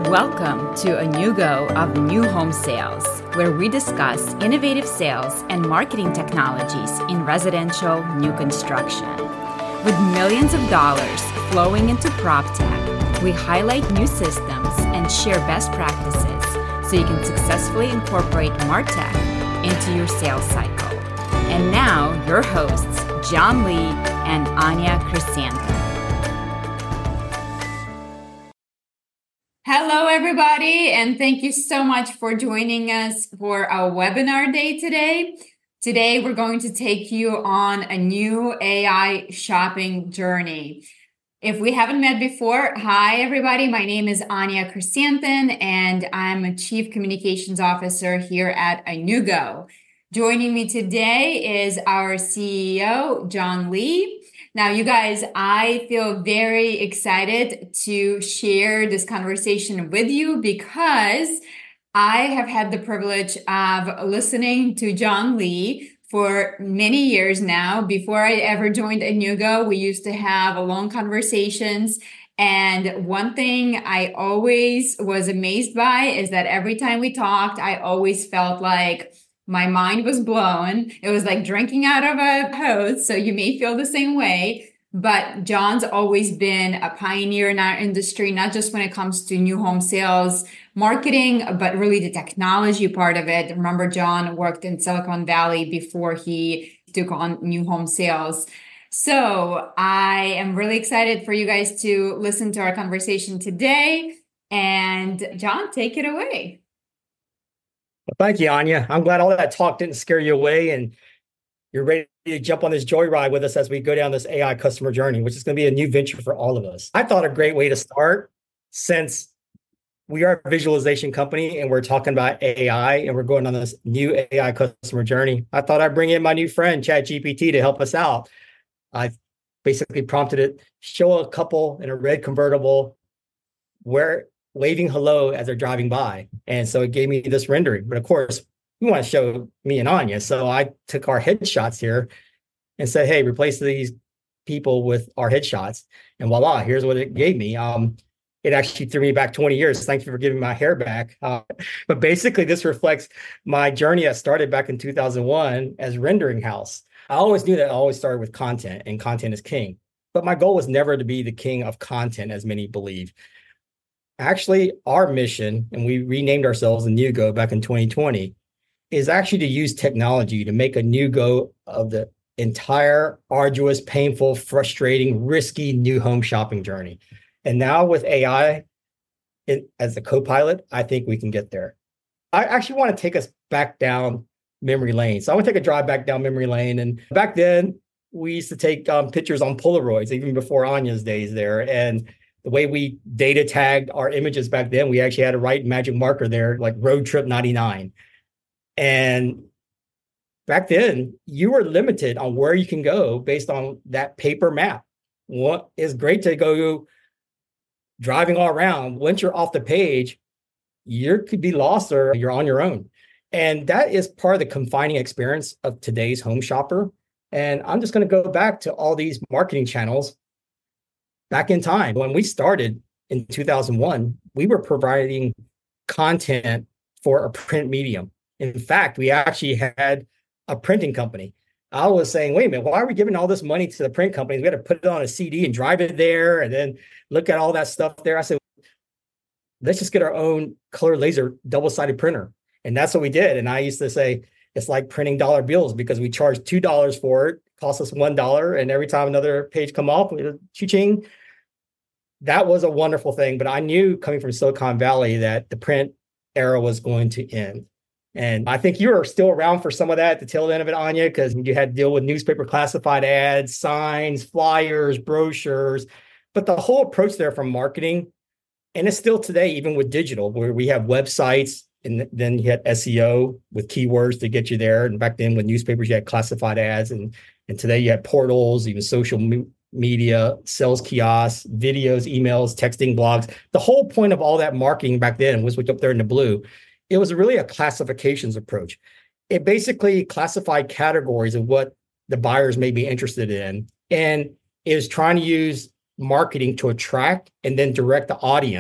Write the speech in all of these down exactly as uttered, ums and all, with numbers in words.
Welcome to a new go of New Home Sales, where we discuss innovative sales and marketing technologies in residential new construction. With millions of dollars flowing into PropTech, we highlight new systems and share best practices so you can successfully incorporate MarTech into your sales cycle. And now, your hosts, John Lee and Anya Chrysanthemum. Hello, everybody, and thank you so much for joining us for our webinar day today. Today, we're going to take you on a new A I shopping journey. If we haven't met before, hi, everybody. My name is Anya Chrysanthemum, and I'm a Chief Communications Officer here at Inugo. Joining me today is our C E O, John Lee. Now, you guys, I feel very excited to share this conversation with you because I have had the privilege of listening to John Lee for many years now. Before I ever joined Inugo, we used to have long conversations. And one thing I always was amazed by is that every time we talked, I always felt like my mind was blown. It was like drinking out of a hose. So you may feel the same way. But John's always been a pioneer in our industry, not just when it comes to new home sales marketing, but really the technology part of it. Remember, John worked in Silicon Valley before he took on new home sales. So I am really excited for you guys to listen to our conversation today. And John, take it away. Well, thank you, Anya. I'm glad all that talk didn't scare you away and you're ready to jump on this joyride with us as we go down this A I customer journey, which is going to be a new venture for all of us. I thought a great way to start, since we are a visualization company and we're talking about A I and we're going on this new A I customer journey, I thought I'd bring in my new friend, ChatGPT, to help us out. I basically prompted it, show a couple in a red convertible where waving hello as they're driving by. And so it gave me this rendering. But of course, we want to show me and Anya. So I took our headshots here and said, hey, replace these people with our headshots. And voila, here's what it gave me. Um, it actually threw me back twenty years. Thank you for giving my hair back. Uh, but basically, this reflects my journey that started back in two thousand one as Rendering House. I always knew that I always started with content, and content is king. But my goal was never to be the king of content, as many believe. Actually, our mission, and we renamed ourselves Inugo back in twenty twenty, is actually to use technology to make a new go of the entire arduous, painful, frustrating, risky new home shopping journey. And now with A I it, as the co-pilot, I think we can get there. I actually want to take us back down memory lane. So I want to take a drive back down memory lane. And back then, we used to take um, pictures on Polaroids, even before Anya's days there. And the way we data tagged our images back then, we actually had to write magic marker there, like road trip ninety-nine. And back then, you were limited on where you can go based on that paper map. What is great to go driving all around. Once you're off the page, you could be lost or you're on your own. And that is part of the confining experience of today's home shopper. And I'm just going to go back to all these marketing channels back in time. When we started in two thousand one, we were providing content for a print medium. In fact, we actually had a printing company. I was saying, wait a minute, why are we giving all this money to the print companies? We got to put it on a C D and drive it there and then look at all that stuff there. I said, let's just get our own color laser double-sided printer. And that's what we did. And I used to say, it's like printing dollar bills because we charged two dollars for it, cost us one dollar. And every time another page come off, cha-ching. That was a wonderful thing. But I knew coming from Silicon Valley that the print era was going to end. And I think you were still around for some of that at the tail end of it, Anya, because you had to deal with newspaper classified ads, signs, flyers, brochures. But the whole approach there from marketing, and it's still today, even with digital, where we have websites, and then you had S E O with keywords to get you there. And back then with newspapers, you had classified ads. And, and today you have portals, even social me- media, sales kiosks, videos, emails, texting, blogs. The whole point of all that marketing back then was what's up there in the blue. It was really a classifications approach. It basically classified categories of what the buyers may be interested in. And it was trying to use marketing to attract and then direct the audience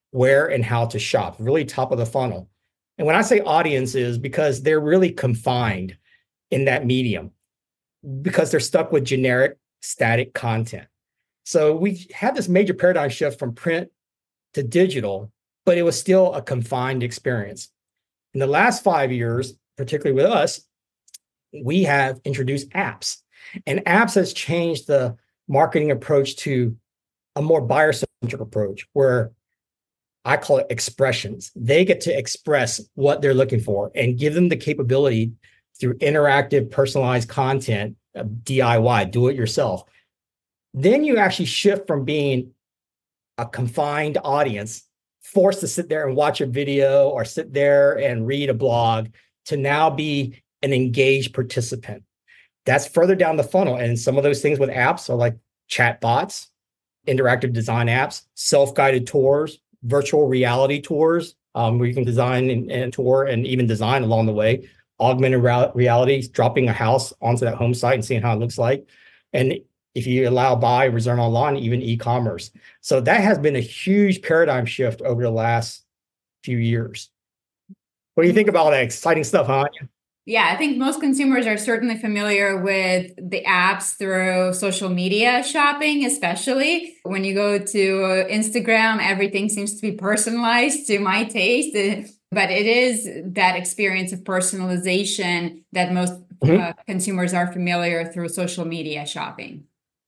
where and how to shop, really top of the funnel. And when I say audience is because they're really confined in that medium because they're stuck with generic static content. So we had this major paradigm shift from print to digital, but it was still a confined experience. In the last five years, particularly with us, we have introduced apps, and apps has changed the marketing approach to a more buyer-centric approach where I call it expressions. They get to express what they're looking for and give them the capability through interactive, personalized content, uh, D I Y, do it yourself. Then you actually shift from being a confined audience, forced to sit there and watch a video or sit there and read a blog, to now be an engaged participant. That's further down the funnel. And some of those things with apps are like chat bots, interactive design apps, self-guided tours, virtual reality tours, um, where you can design and, and tour and even design along the way, augmented reality, dropping a house onto that home site and seeing how it looks like. And if you allow buy, reserve online, even e-commerce. So that has been a huge paradigm shift over the last few years. What do you think about all that exciting stuff, huh? Yeah, I think most consumers are certainly familiar with the apps through social media shopping, especially when you go to Instagram, everything seems to be personalized to my taste. But it is that experience of personalization that most mm-hmm. uh, consumers are familiar through social media shopping.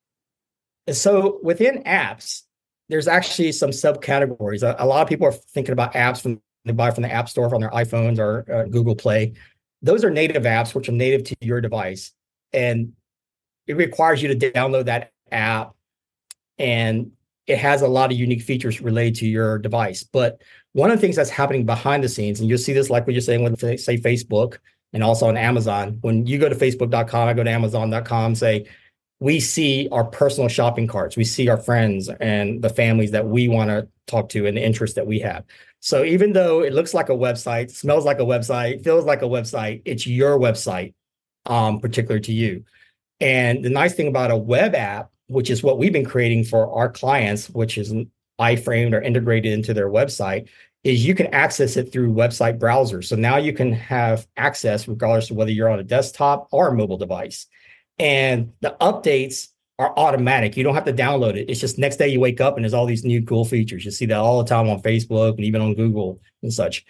So within apps, there's actually some subcategories. A, a lot of people are thinking about apps from they buy from the App Store from their iPhones or uh, Google Play. Those are native apps, which are native to your device. And it requires you to download that app. And it has a lot of unique features related to your device. But one of the things that's happening behind the scenes, and you'll see this like what you're saying with, say, Facebook and also on Amazon. When you go to facebook dot com, I go to amazon dot com, say, we see our personal shopping carts. We see our friends and the families that we want to talk to and the interests that we have. So even though it looks like a website, smells like a website, feels like a website, it's your website, um, particular to you. And the nice thing about a web app, which is what we've been creating for our clients, which is iframed or integrated into their website, is you can access it through website browsers. So now you can have access regardless of whether you're on a desktop or a mobile device. And the updates are automatic. You don't have to download it. It's just next day you wake up and there's all these new cool features. You see that all the time on Facebook and even on Google and such.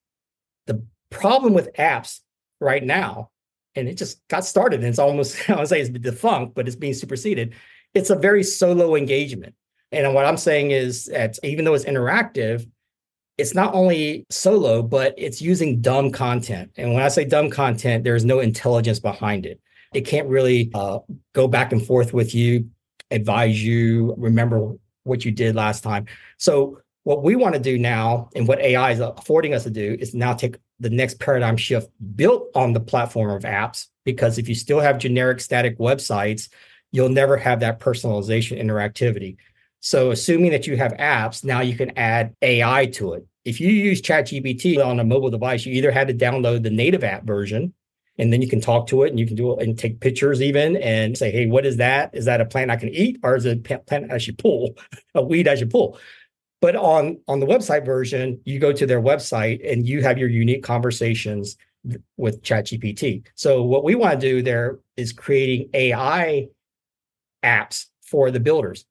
The problem with apps right now, and it just got started, and it's almost, I would say it's defunct, but it's being superseded. It's a very solo engagement. And what I'm saying is that even though it's interactive, it's not only solo, but it's using dumb content. And when I say dumb content, there's no intelligence behind it. It can't really uh, go back and forth with you, advise you, remember what you did last time. So what we want to do now, and what A I is affording us to do, is now take the next paradigm shift built on the platform of apps. Because if you still have generic static websites, you'll never have that personalization interactivity. So assuming that you have apps, now you can add A I to it. If you use ChatGPT on a mobile device, you either had to download the native app version, and then you can talk to it and you can do it and take pictures even and say, hey, what is that? Is that a plant I can eat, or is it a plant I should pull, a weed I should pull? But on, on the website version, you go to their website and you have your unique conversations with ChatGPT. So what we want to do there is creating A I apps for the builders.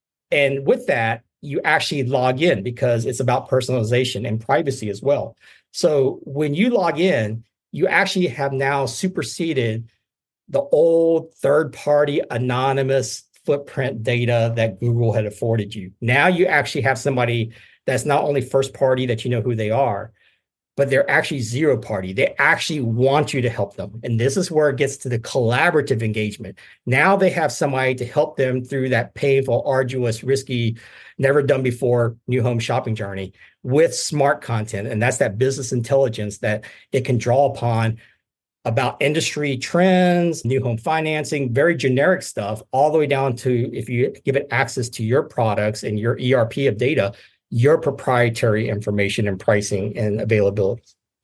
And with that, you actually log in because it's about personalization and privacy as well. So when you log in, you actually have now superseded the old third-party anonymous footprint data that Google had afforded you. Now you actually have somebody that's not only first party that you know who they are, but they're actually zero party. They actually want you to help them. And this is where it gets to the collaborative engagement. Now they have somebody to help them through that painful, arduous, risky, never done before new home shopping journey with smart content. And that's that business intelligence that it can draw upon about industry trends, new home financing, very generic stuff, all the way down to, if you give it access to your products and your E R P of data, your proprietary information and pricing and availability.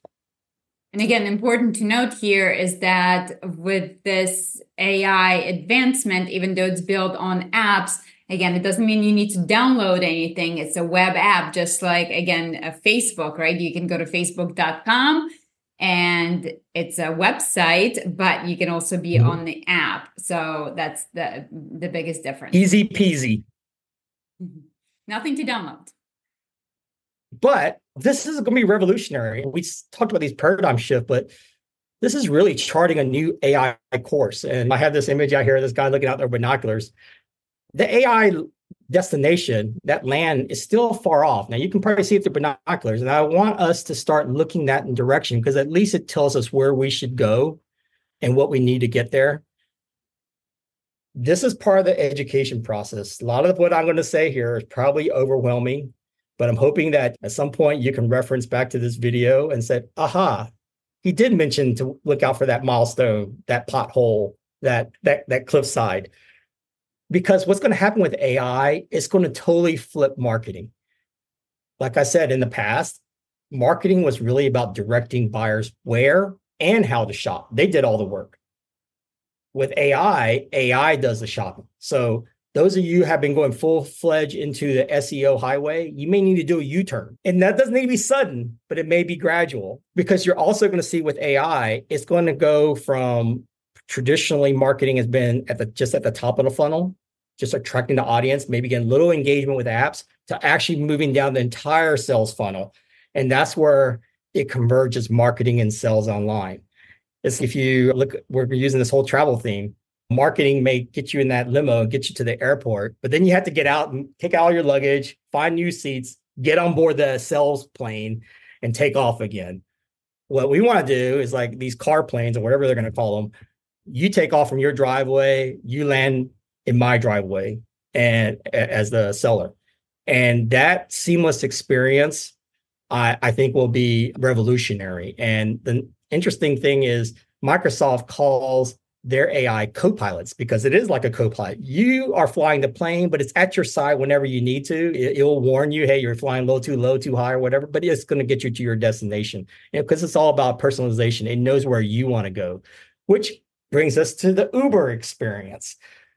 And again, important to note here is that with this A I advancement, even though it's built on apps, Again, it doesn't mean you need to download anything. It's a web app, just like, again, a Facebook, right? You can go to facebook dot com and it's a website, but you can also be mm-hmm. on the app. So that's the, the biggest difference. Easy peasy. Mm-hmm. Nothing to download. But this is going to be revolutionary. We talked about these paradigm shift, but this is really charting a new A I course. And I have this image out here, this guy looking out there with binoculars. The A I destination, that land, is still far off. Now, you can probably see it through binoculars. And I want us to start looking that in direction, because at least it tells us where we should go and what we need to get there. This is part of the education process. A lot of what I'm going to say here is probably overwhelming, but I'm hoping that at some point you can reference back to this video and say, aha, he did mention to look out for that milestone, that pothole, that that that cliffside. Because what's going to happen with A I is going to totally flip marketing. Like I said in the past, marketing was really about directing buyers where and how to shop. They did all the work. With A I, A I does the shopping. So those of you who have been going full-fledged into the S E O highway, you may need to do a U-turn. And that doesn't need to be sudden, but it may be gradual, because you're also going to see with A I, it's going to go from traditionally marketing has been at the just at the top of the funnel, just attracting the audience, maybe getting little engagement with apps, to actually moving down the entire sales funnel. And that's where it converges marketing and sales online. It's if you look, we're using this whole travel theme. Marketing may get you in that limo and get you to the airport, but then you have to get out and take out all your luggage, find new seats, get on board the sales plane, and take off again. What we want to do is like these car planes or whatever they're going to call them. You take off from your driveway, you land in my driveway, and as the seller, and that seamless experience, I, I think, will be revolutionary. And the interesting thing is, Microsoft calls their A I co-pilots, because it is like a co-pilot. You are flying the plane, but it's at your side whenever you need to. It, it will warn you, hey, you're flying low, too low, too high, or whatever, but it's going to get you to your destination. And because it's all about personalization, it knows where you want to go, which brings us to the Uber experience.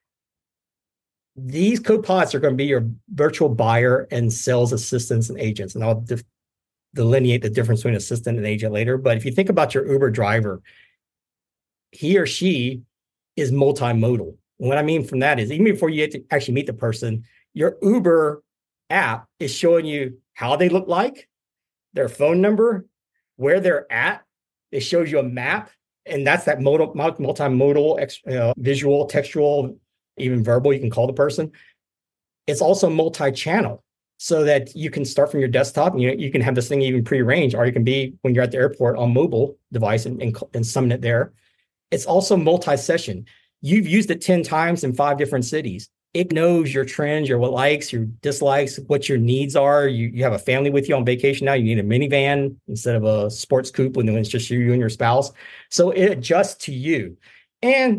These co-pilots are going to be your virtual buyer and sales assistants and agents. And I'll de- delineate the difference between assistant and agent later. But if you think about your Uber driver, he or she is multimodal. And what I mean from that is, even before you get to actually meet the person, your Uber app is showing you how they look like, their phone number, where they're at. It shows you a map. And that's that modal, multimodal, uh, visual, textual, even verbal, you can call the person. It's also multi-channel, so that you can start from your desktop and you, you can have this thing even prearranged, or you can be, when you're at the airport, on mobile device and, and, and summon it there. It's also multi-session. You've used it ten times in five different cities. It knows your trends, your likes, your dislikes, what your needs are. You, you have a family with you on vacation now. You need a minivan instead of a sports coupe when it's just you, you and your spouse. So it adjusts to you. And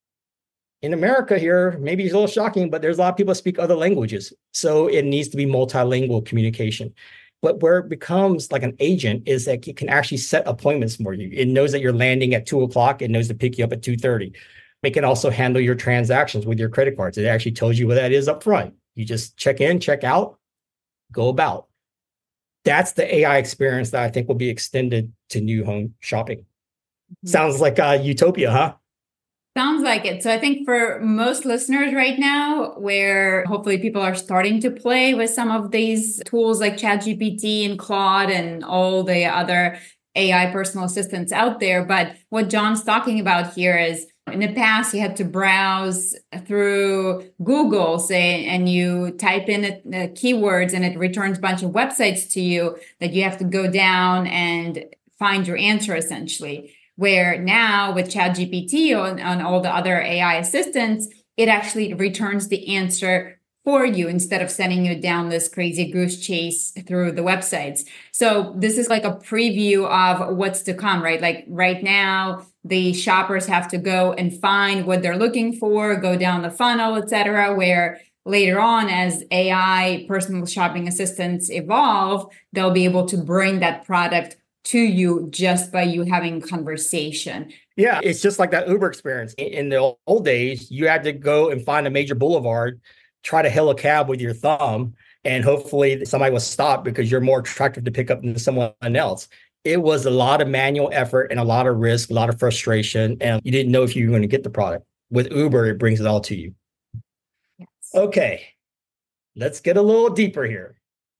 in America here, maybe it's a little shocking, but there's a lot of people that speak other languages. So it needs to be multilingual communication. But where it becomes like an agent is that it can actually set appointments for you. It knows that you're landing at two o'clock. It knows to pick you up at two thirty. It can also handle your transactions with your credit cards. It actually tells you what that is up front. You just check in, check out, go about. That's the A I experience that I think will be extended to new home shopping. Mm-hmm. Sounds like a utopia, huh? Sounds like it. So I think for most listeners right now, where hopefully people are starting to play with some of these tools like ChatGPT and Claude and all the other A I personal assistants out there. But what John's talking about here is, in the past, you had to browse through Google, say, and you type in a, a keywords and it returns a bunch of websites to you that you have to go down and find your answer, essentially. Where now with ChatGPT and, and all the other A I assistants, it actually returns the answer for you instead of sending you down this crazy goose chase through the websites. So this is like a preview of what's to come, right? Like right now, the shoppers have to go and find what they're looking for, go down the funnel, et cetera, where later on, as A I personal shopping assistants evolve, they'll be able to bring that product to you just by you having conversation. Yeah, it's just like that Uber experience. In the old days, you had to go and find a major boulevard try to hail a cab with your thumb and hopefully somebody will stop because you're more attractive to pick up than someone else. It was a lot of manual effort and a lot of risk, a lot of frustration, and you didn't know if you were going to get the product. With Uber, it brings it all to you. Yes. Okay, let's get a little deeper here.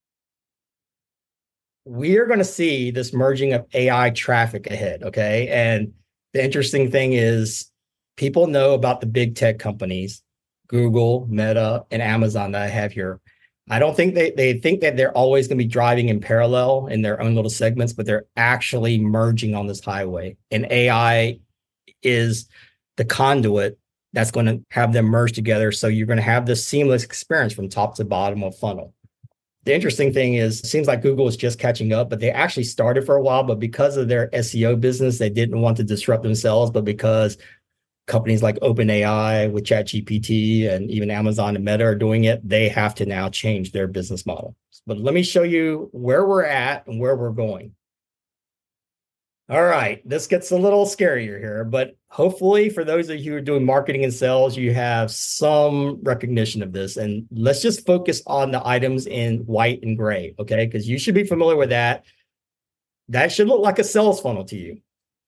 We are going to see this merging of A I traffic ahead, okay? And the interesting thing is people know about the big tech companies, Google, Meta, and Amazon that I have here. I don't think they, they think that they're always going to be driving in parallel in their own little segments, but they're actually merging on this highway. And A I is the conduit that's going to have them merge together. So you're going to have this seamless experience from top to bottom of funnel. The interesting thing is, it seems like Google is just catching up, but they actually started for a while, but because of their S E O business, they didn't want to disrupt themselves, but because companies like OpenAI with ChatGPT and even Amazon and Meta are doing it, they have to now change their business model. But let me show you where we're at and where we're going. All right, this gets a little scarier here, but hopefully for those of you who are doing marketing and sales, you have some recognition of this. And let's just focus on the items in white and gray, okay? Because you should be familiar with that. That should look like a sales funnel to you.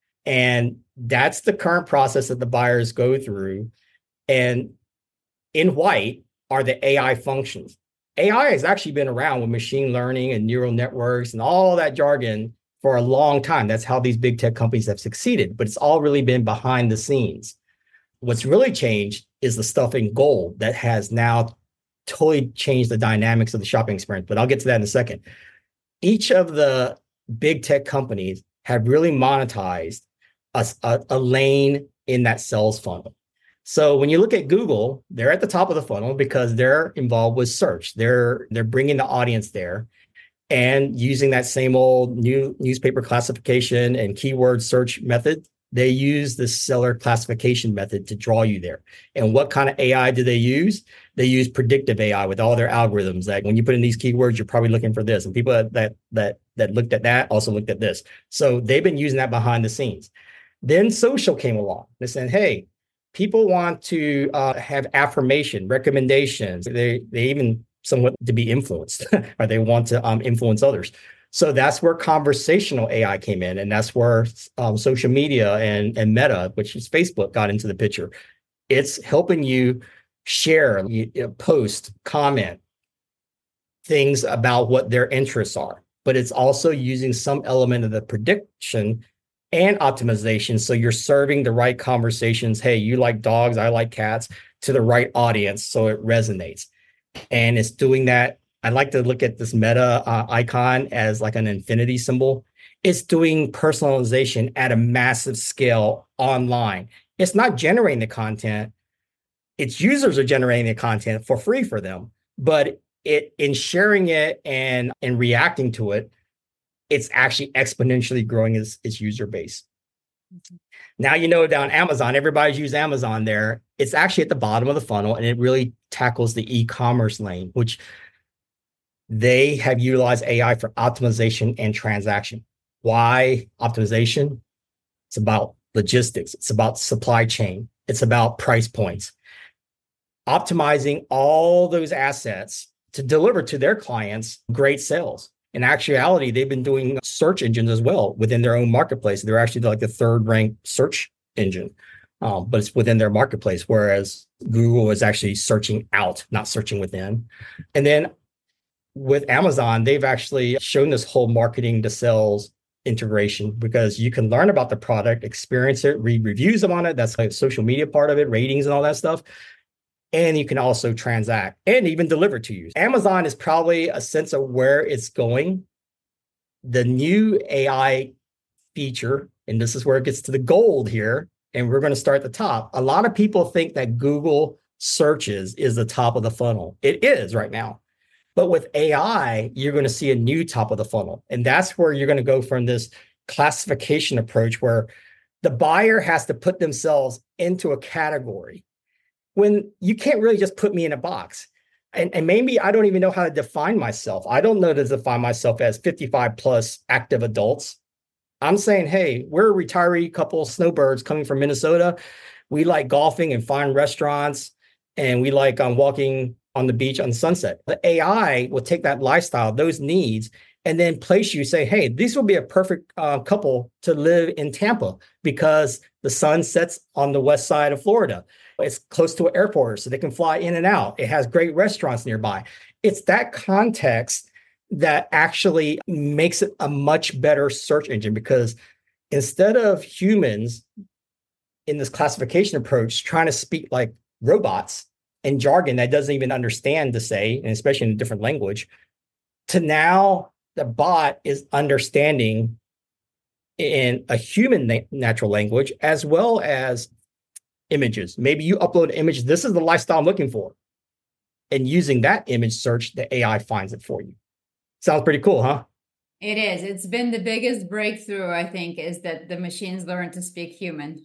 And that's the current process that the buyers go through. And in white are the A I functions. A I has actually been around with machine learning and neural networks and all that jargon for a long time. That's how these big tech companies have succeeded, but it's all really been behind the scenes. What's really changed is the stuff in gold that has now totally changed the dynamics of the shopping experience, but I'll get to that in a second. Each of the big tech companies have really monetized a, a, a lane in that sales funnel. So when you look at Google, they're at the top of the funnel because they're involved with search. They're, they're bringing the audience there. And using that same old new newspaper classification and keyword search method, they use the seller classification method to draw you there. And what kind of A I do they use? They use predictive A I with all their algorithms. Like when you put in these keywords, you're probably looking for this. And people that that that, that looked at that also looked at this. So they've been using that behind the scenes. Then social came along. They said, hey, people want to uh, have affirmation, recommendations. They they even somewhat to be influenced, or they want to um, influence others. So that's where conversational A I came in. And that's where um, social media and, and Meta, which is Facebook, got into the picture. It's helping you share, you, you know, post, comment things about what their interests are. But it's also using some element of the prediction and optimization. So you're serving the right conversations. Hey, you like dogs, I like cats, to the right audience. So it resonates. And it's doing that. I like to look at this Meta uh, icon as like an infinity symbol. It's doing personalization at a massive scale online. It's not generating the content. Its users are generating the content for free for them. But it in sharing it and, and reacting to it, it's actually exponentially growing its, its user base. Mm-hmm. Now, you know, down Amazon, everybody's used Amazon there. It's actually at the bottom of the funnel, and it really tackles the e-commerce lane, which they have utilized A I for optimization and transaction. Why optimization? It's about logistics. It's about supply chain. It's about price points. Optimizing all those assets to deliver to their clients great sales. In actuality, they've been doing search engines as well within their own marketplace. They're actually like the third ranked search engine, um, but it's within their marketplace, whereas Google is actually searching out, not searching within. And then with Amazon, they've actually shown this whole marketing to sales integration because you can learn about the product, experience it, read reviews on it. That's like the social media part of it, ratings and all that stuff. And you can also transact and even deliver to you. Amazon is probably a sense of where it's going. The new A I feature, and this is where it gets to the gold here, and we're going to start at the top. A lot of people think that Google searches is the top of the funnel. It is right now. But with A I, you're going to see a new top of the funnel. And that's where you're going to go from this classification approach where the buyer has to put themselves into a category when you can't really just put me in a box. And, and maybe I don't even know how to define myself. I don't know how to define myself as fifty-five plus active adults. I'm saying, hey, we're a retiree couple, snowbirds coming from Minnesota. We like golfing and fine restaurants. And we like um, walking on the beach on sunset. The A I will take that lifestyle, those needs, and then place you, say, hey, this will be a perfect uh, couple to live in Tampa because the sun sets on the west side of Florida. It's close to an airport, so they can fly in and out. It has great restaurants nearby. It's that context that actually makes it a much better search engine, because instead of humans in this classification approach trying to speak like robots and jargon that doesn't even understand to say, and especially in a different language, to now the bot is understanding in a human na- natural language as well as images. Maybe you upload an image, this is the lifestyle I'm looking for. And using that image search, the A I finds it for you. Sounds pretty cool, huh? It is. It's been the biggest breakthrough, I think, is that the machines learn to speak human.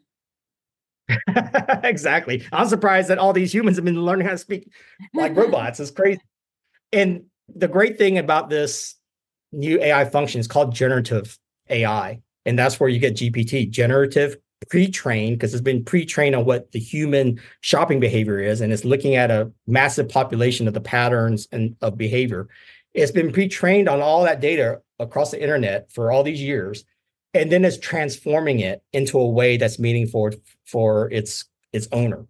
Exactly. I'm surprised that all these humans have been learning how to speak like robots. It's crazy. And the great thing about this new A I function is called generative A I. And that's where you get G P T, generative pre-trained, because it's been pre-trained on what the human shopping behavior is. And it's looking at a massive population of the patterns and of behavior. It's been pre-trained on all that data across the internet for all these years. And then it's transforming it into a way that's meaningful for its its owner.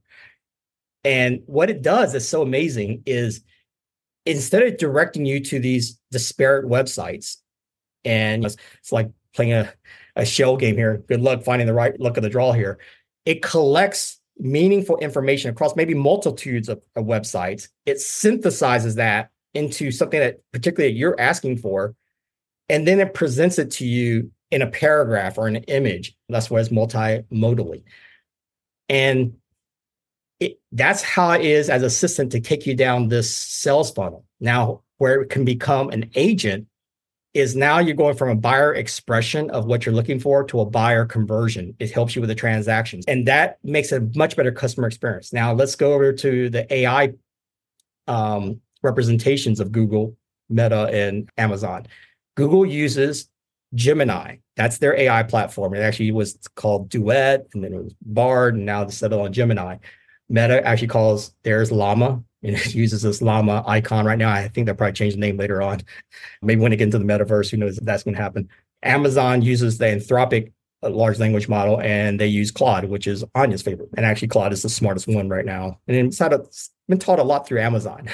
And what it does is so amazing is instead of directing you to these disparate websites, and it's, it's like playing a, a shell game here, good luck finding the right luck of the draw here, it collects meaningful information across maybe multitudes of, of websites. It synthesizes that into something that particularly you're asking for, and then it presents it to you in a paragraph or an image. That's why it's multimodally. And it, that's how it is as assistant to take you down this sales funnel. Now, where it can become an agent is now you're going from a buyer expression of what you're looking for to a buyer conversion. It helps you with the transactions. And that makes a much better customer experience. Now, let's go over to the A I um, representations of Google, Meta, and Amazon. Google uses Gemini. That's their A I platform. It actually was called Duet, and then it was Bard, and now they settled on Gemini. Meta actually calls theirs Llama, and it uses this llama icon right now. I think they'll probably change the name later on. Maybe when it gets into the metaverse, who knows if that's going to happen. Amazon uses the Anthropic large language model, and they use Claude, which is Anya's favorite. And actually, Claude is the smartest one right now. And it's, had a, it's been taught a lot through Amazon.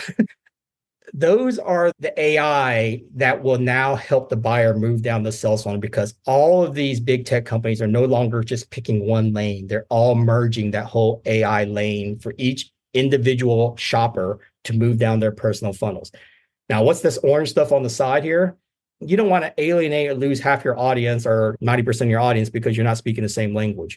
Those are the A I that will now help the buyer move down the sales funnel, because all of these big tech companies are no longer just picking one lane. They're all merging that whole A I lane for each individual shopper to move down their personal funnels. Now, what's this orange stuff on the side here? You don't want to alienate or lose half your audience or ninety percent of your audience because you're not speaking the same language.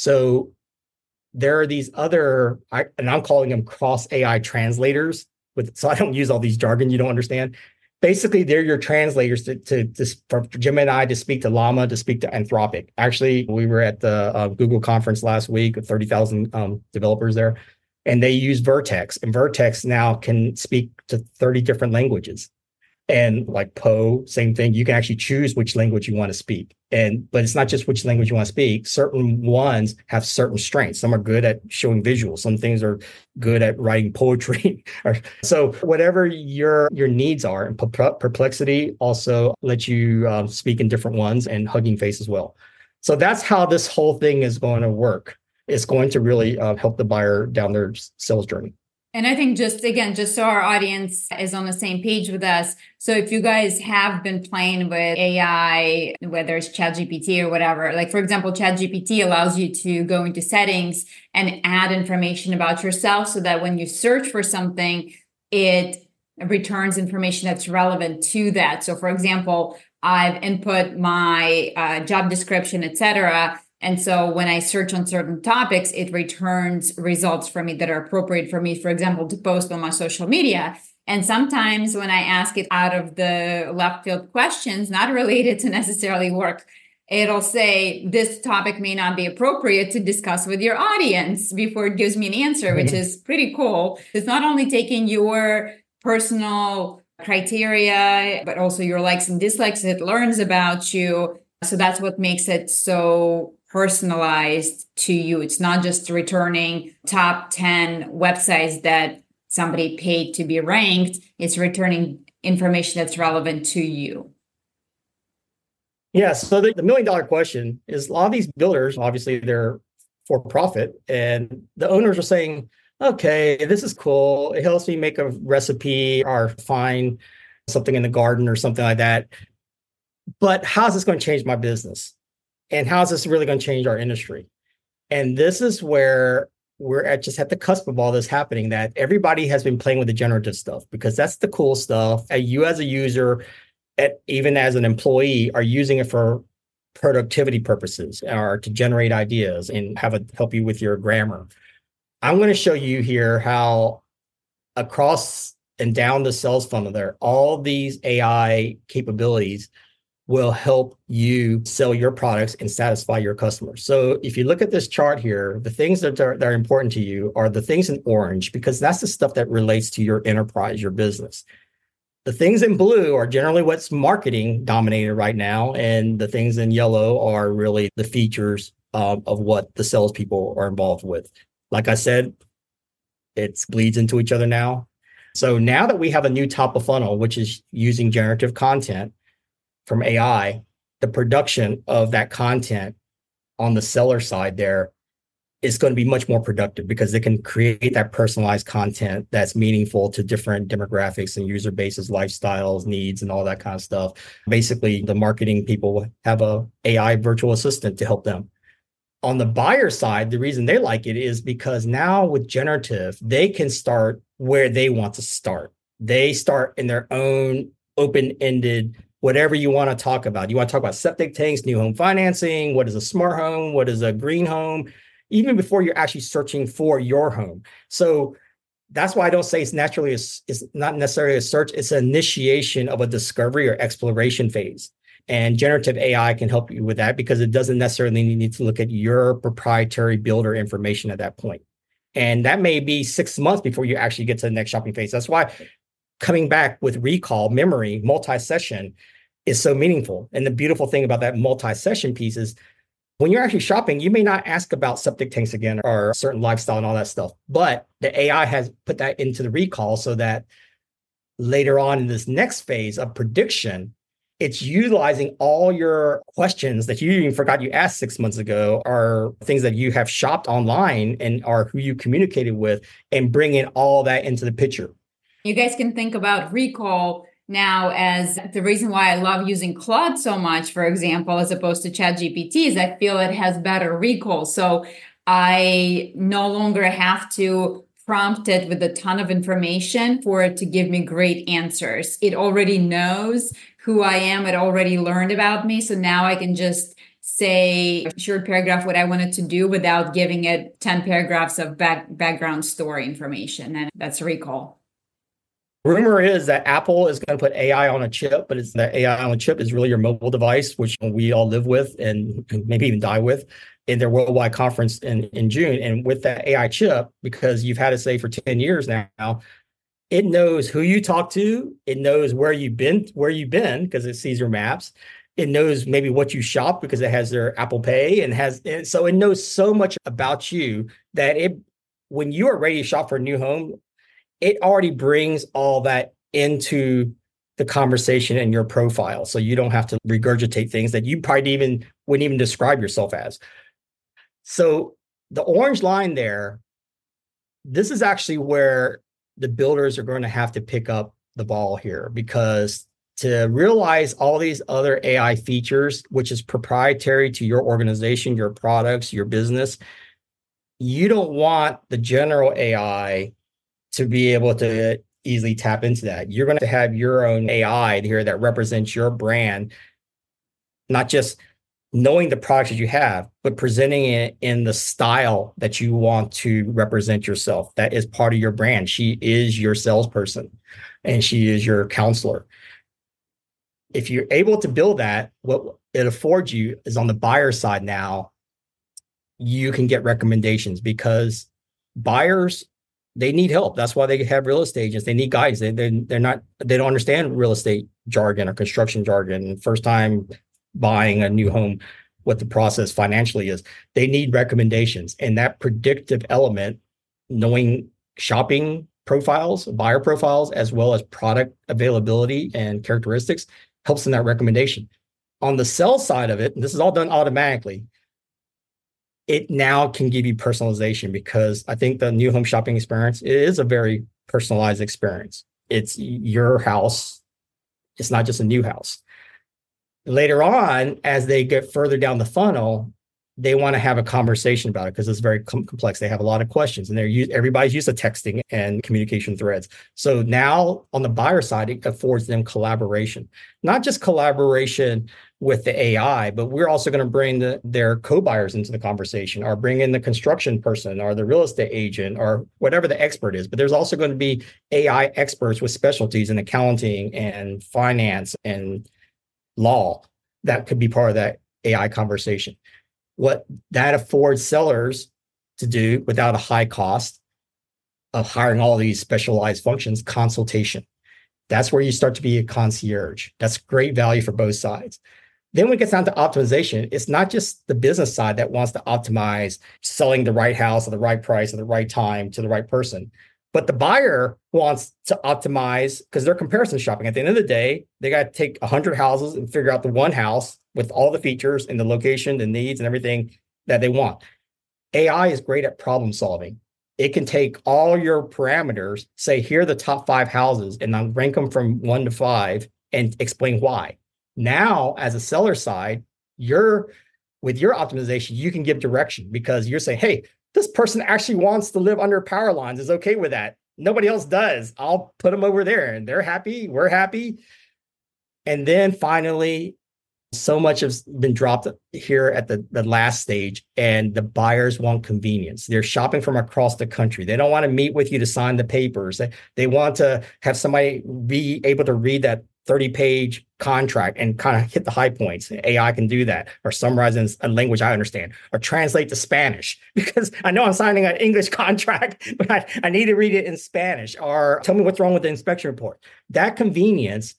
So there are these other, I, and I'm calling them cross A I translators. With, so I don't use all these jargon you don't understand. Basically, they're your translators to, to, to for Gemini to speak to Llama, to speak to Anthropic. Actually, we were at the uh, Google conference last week with thirty thousand um, developers there, and they use Vertex. And Vertex now can speak to thirty different languages. And like Poe, same thing. You can actually choose which language you want to speak. And but it's not just which language you want to speak. Certain ones have certain strengths. Some are good at showing visuals. Some things are good at writing poetry. So whatever your your needs are. And Perplexity also lets you um, speak in different ones, and Hugging Face as well. So that's how this whole thing is going to work. It's going to really uh, help the buyer down their sales journey. And I think just, again, just so our audience is on the same page with us. So if you guys have been playing with A I, whether it's ChatGPT or whatever, like for example, ChatGPT allows you to go into settings and add information about yourself so that when you search for something, it returns information that's relevant to that. So for example, I've input my uh, job description, et cetera. And so when I search on certain topics, it returns results for me that are appropriate for me, for example, to post on my social media. And sometimes when I ask it out of the left field questions, not related to necessarily work, it'll say this topic may not be appropriate to discuss with your audience before it gives me an answer, which is pretty cool. It's not only taking your personal criteria, but also your likes and dislikes. It learns about you. So that's what makes it so personalized to you. It's not just returning top ten websites that somebody paid to be ranked. It's returning information that's relevant to you. Yeah. So the, the million dollar question is a lot of these builders, obviously they're for profit, and the owners are saying, okay, this is cool. It helps me make a recipe or find something in the garden or something like that. But how's this going to change my business? And how's this really going to change our industry? And this is where we're at just at the cusp of all this happening, that everybody has been playing with the generative stuff because that's the cool stuff. And you as a user, at, even as an employee, are using it for productivity purposes or to generate ideas and have it help you with your grammar. I'm going to show you here how across and down the sales funnel there, all these A I capabilities will help you sell your products and satisfy your customers. So if you look at this chart here, the things that are, that are important to you are the things in orange, because that's the stuff that relates to your enterprise, your business. The things in blue are generally what's marketing dominated right now. And the things in yellow are really the features um, of what the salespeople are involved with. Like I said, it bleeds into each other now. So now that we have a new top of funnel, which is using generative content from A I, the production of that content on the seller side there is going to be much more productive because they can create that personalized content that's meaningful to different demographics and user bases, lifestyles, needs, and all that kind of stuff. Basically, the marketing people have a AI virtual assistant to help them. On the buyer side, the reason they like it is because now with generative, they can start where they want to start. They start in their own open-ended, whatever you want to talk about. You want to talk about septic tanks, new home financing, what is a smart home, what is a green home, even before you're actually searching for your home. So that's why I don't say it's naturally, a, it's not necessarily a search, it's an initiation of a discovery or exploration phase. And generative A I can help you with that because it doesn't necessarily need to look at your proprietary builder information at that point. And that may be six months before you actually get to the next shopping phase. That's why coming back with recall, memory, multi-session is so meaningful. And the beautiful thing about that multi-session piece is when you're actually shopping, you may not ask about septic tanks again or certain lifestyle and all that stuff, but the A I has put that into the recall so that later on in this next phase of prediction, it's utilizing all your questions that you even forgot you asked six months ago or things that you have shopped online and are who you communicated with and bringing all that into the picture. You guys can think about recall now as the reason why I love using Claude so much, for example, as opposed to ChatGPT, is I feel it has better recall. So I no longer have to prompt it with a ton of information for it to give me great answers. It already knows who I am. It already learned about me. So now I can just say a short paragraph what I wanted to do without giving it ten paragraphs of back, background story information. And that's recall. Rumor is that Apple is going to put A I on a chip, but it's that A I on a chip is really your mobile device, which we all live with and maybe even die with in their worldwide conference in, in June. And with that A I chip, because you've had it say for ten years now, it knows who you talk to. It knows where you've been, where you've been, because it sees your maps. It knows maybe what you shop because it has their Apple Pay and has, and so it knows so much about you that it, when you are ready to shop for a new home, it already brings all that into the conversation and your profile. So you don't have to regurgitate things that you probably even wouldn't even describe yourself as. So the orange line there, this is actually where the builders are going to have to pick up the ball here, because to realize all these other A I features, which is proprietary to your organization, your products, your business, you don't want the general A I to be able to easily tap into that. You're going to have your own A I here that represents your brand, not just knowing the products that you have, but presenting it in the style that you want to represent yourself. That is part of your brand. She is your salesperson and she is your counselor. If you're able to build that, what it affords you is on the buyer side now, you can get recommendations because buyers, they need help. That's why they have real estate agents. They need guides. They, they, they're not, they don't understand real estate jargon or construction jargon. First time buying a new home, what the process financially is. They need recommendations. And that predictive element, knowing shopping profiles, buyer profiles, as well as product availability and characteristics, helps in that recommendation. On the sell side of it, and this is all done automatically, it now can give you personalization, because I think the new home shopping experience is a very personalized experience. It's your house. It's not just a new house. Later on, as they get further down the funnel, they want to have a conversation about it because it's very com- complex. They have a lot of questions, and they're used, everybody's used to texting and communication threads. So now on the buyer side, it affords them collaboration, not just collaboration with the A I, but we're also going to bring the, their co-buyers into the conversation, or bring in the construction person or the real estate agent or whatever the expert is. But there's also going to be A I experts with specialties in accounting and finance and law that could be part of that A I conversation. What that affords sellers to do without a high cost of hiring all these specialized functions, consultation. That's where you start to be a concierge. That's great value for both sides. Then when it gets down to optimization, it's not just the business side that wants to optimize selling the right house at the right price at the right time to the right person. But the buyer wants to optimize because they're comparison shopping. At the end of the day, they got to take one hundred houses and figure out the one house with all the features and the location, the needs, and everything that they want. A I is great at problem solving. It can take all your parameters, say, here are the top five houses, and I'll rank them from one to five and explain why. Now, as a seller side, you're with your optimization, you can give direction because you're saying, hey, this person actually wants to live under power lines, is okay with that. Nobody else does. I'll put them over there and they're happy. We're happy. And then finally, so much has been dropped here at the, the last stage, and the buyers want convenience. They're shopping from across the country. They don't want to meet with you to sign the papers. They, they want to have somebody be able to read that thirty-page contract and kind of hit the high points. A I can do that, or summarize in a language I understand, or translate to Spanish, because I know I'm signing an English contract, but I, I need to read it in Spanish, or tell me what's wrong with the inspection report. That convenience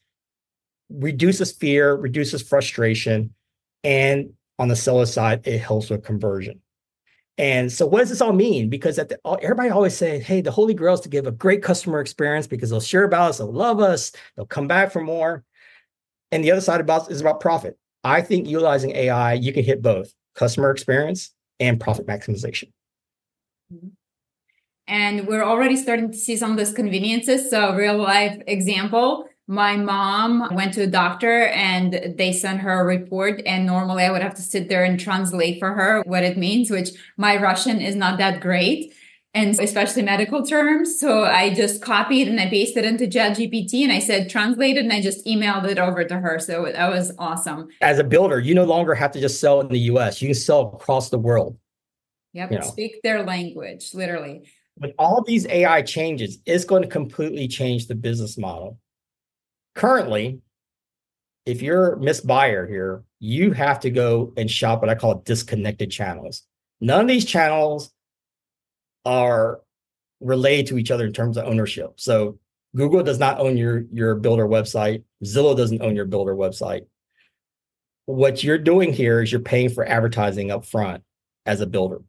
reduces fear, reduces frustration, and on the seller side, it helps with conversion. And so what does this all mean? Because at the, everybody always say, hey, the holy grail is to give a great customer experience because they'll share about us, they'll love us, they'll come back for more. And the other side about is about profit. I think utilizing A I, you can hit both customer experience and profit maximization. And we're already starting to see some of those conveniences. So real life example, my mom went to a doctor and they sent her a report, and normally I would have to sit there and translate for her what it means, which my Russian is not that great, and especially medical terms. So I just copied and I pasted into ChatGPT and I said, translate it, and I just emailed it over to her. So that was awesome. As a builder, you no longer have to just sell in the U S. You can sell across the world. Yep, you know. Speak their language, literally. With all these A I changes, it's going to completely change the business model. Currently, if you're Miss Buyer here, you have to go and shop what I call disconnected channels. None of these channels are related to each other in terms of ownership. So Google does not own your, your builder website. Zillow doesn't own your builder website. What you're doing here is you're paying for advertising up front as a builder.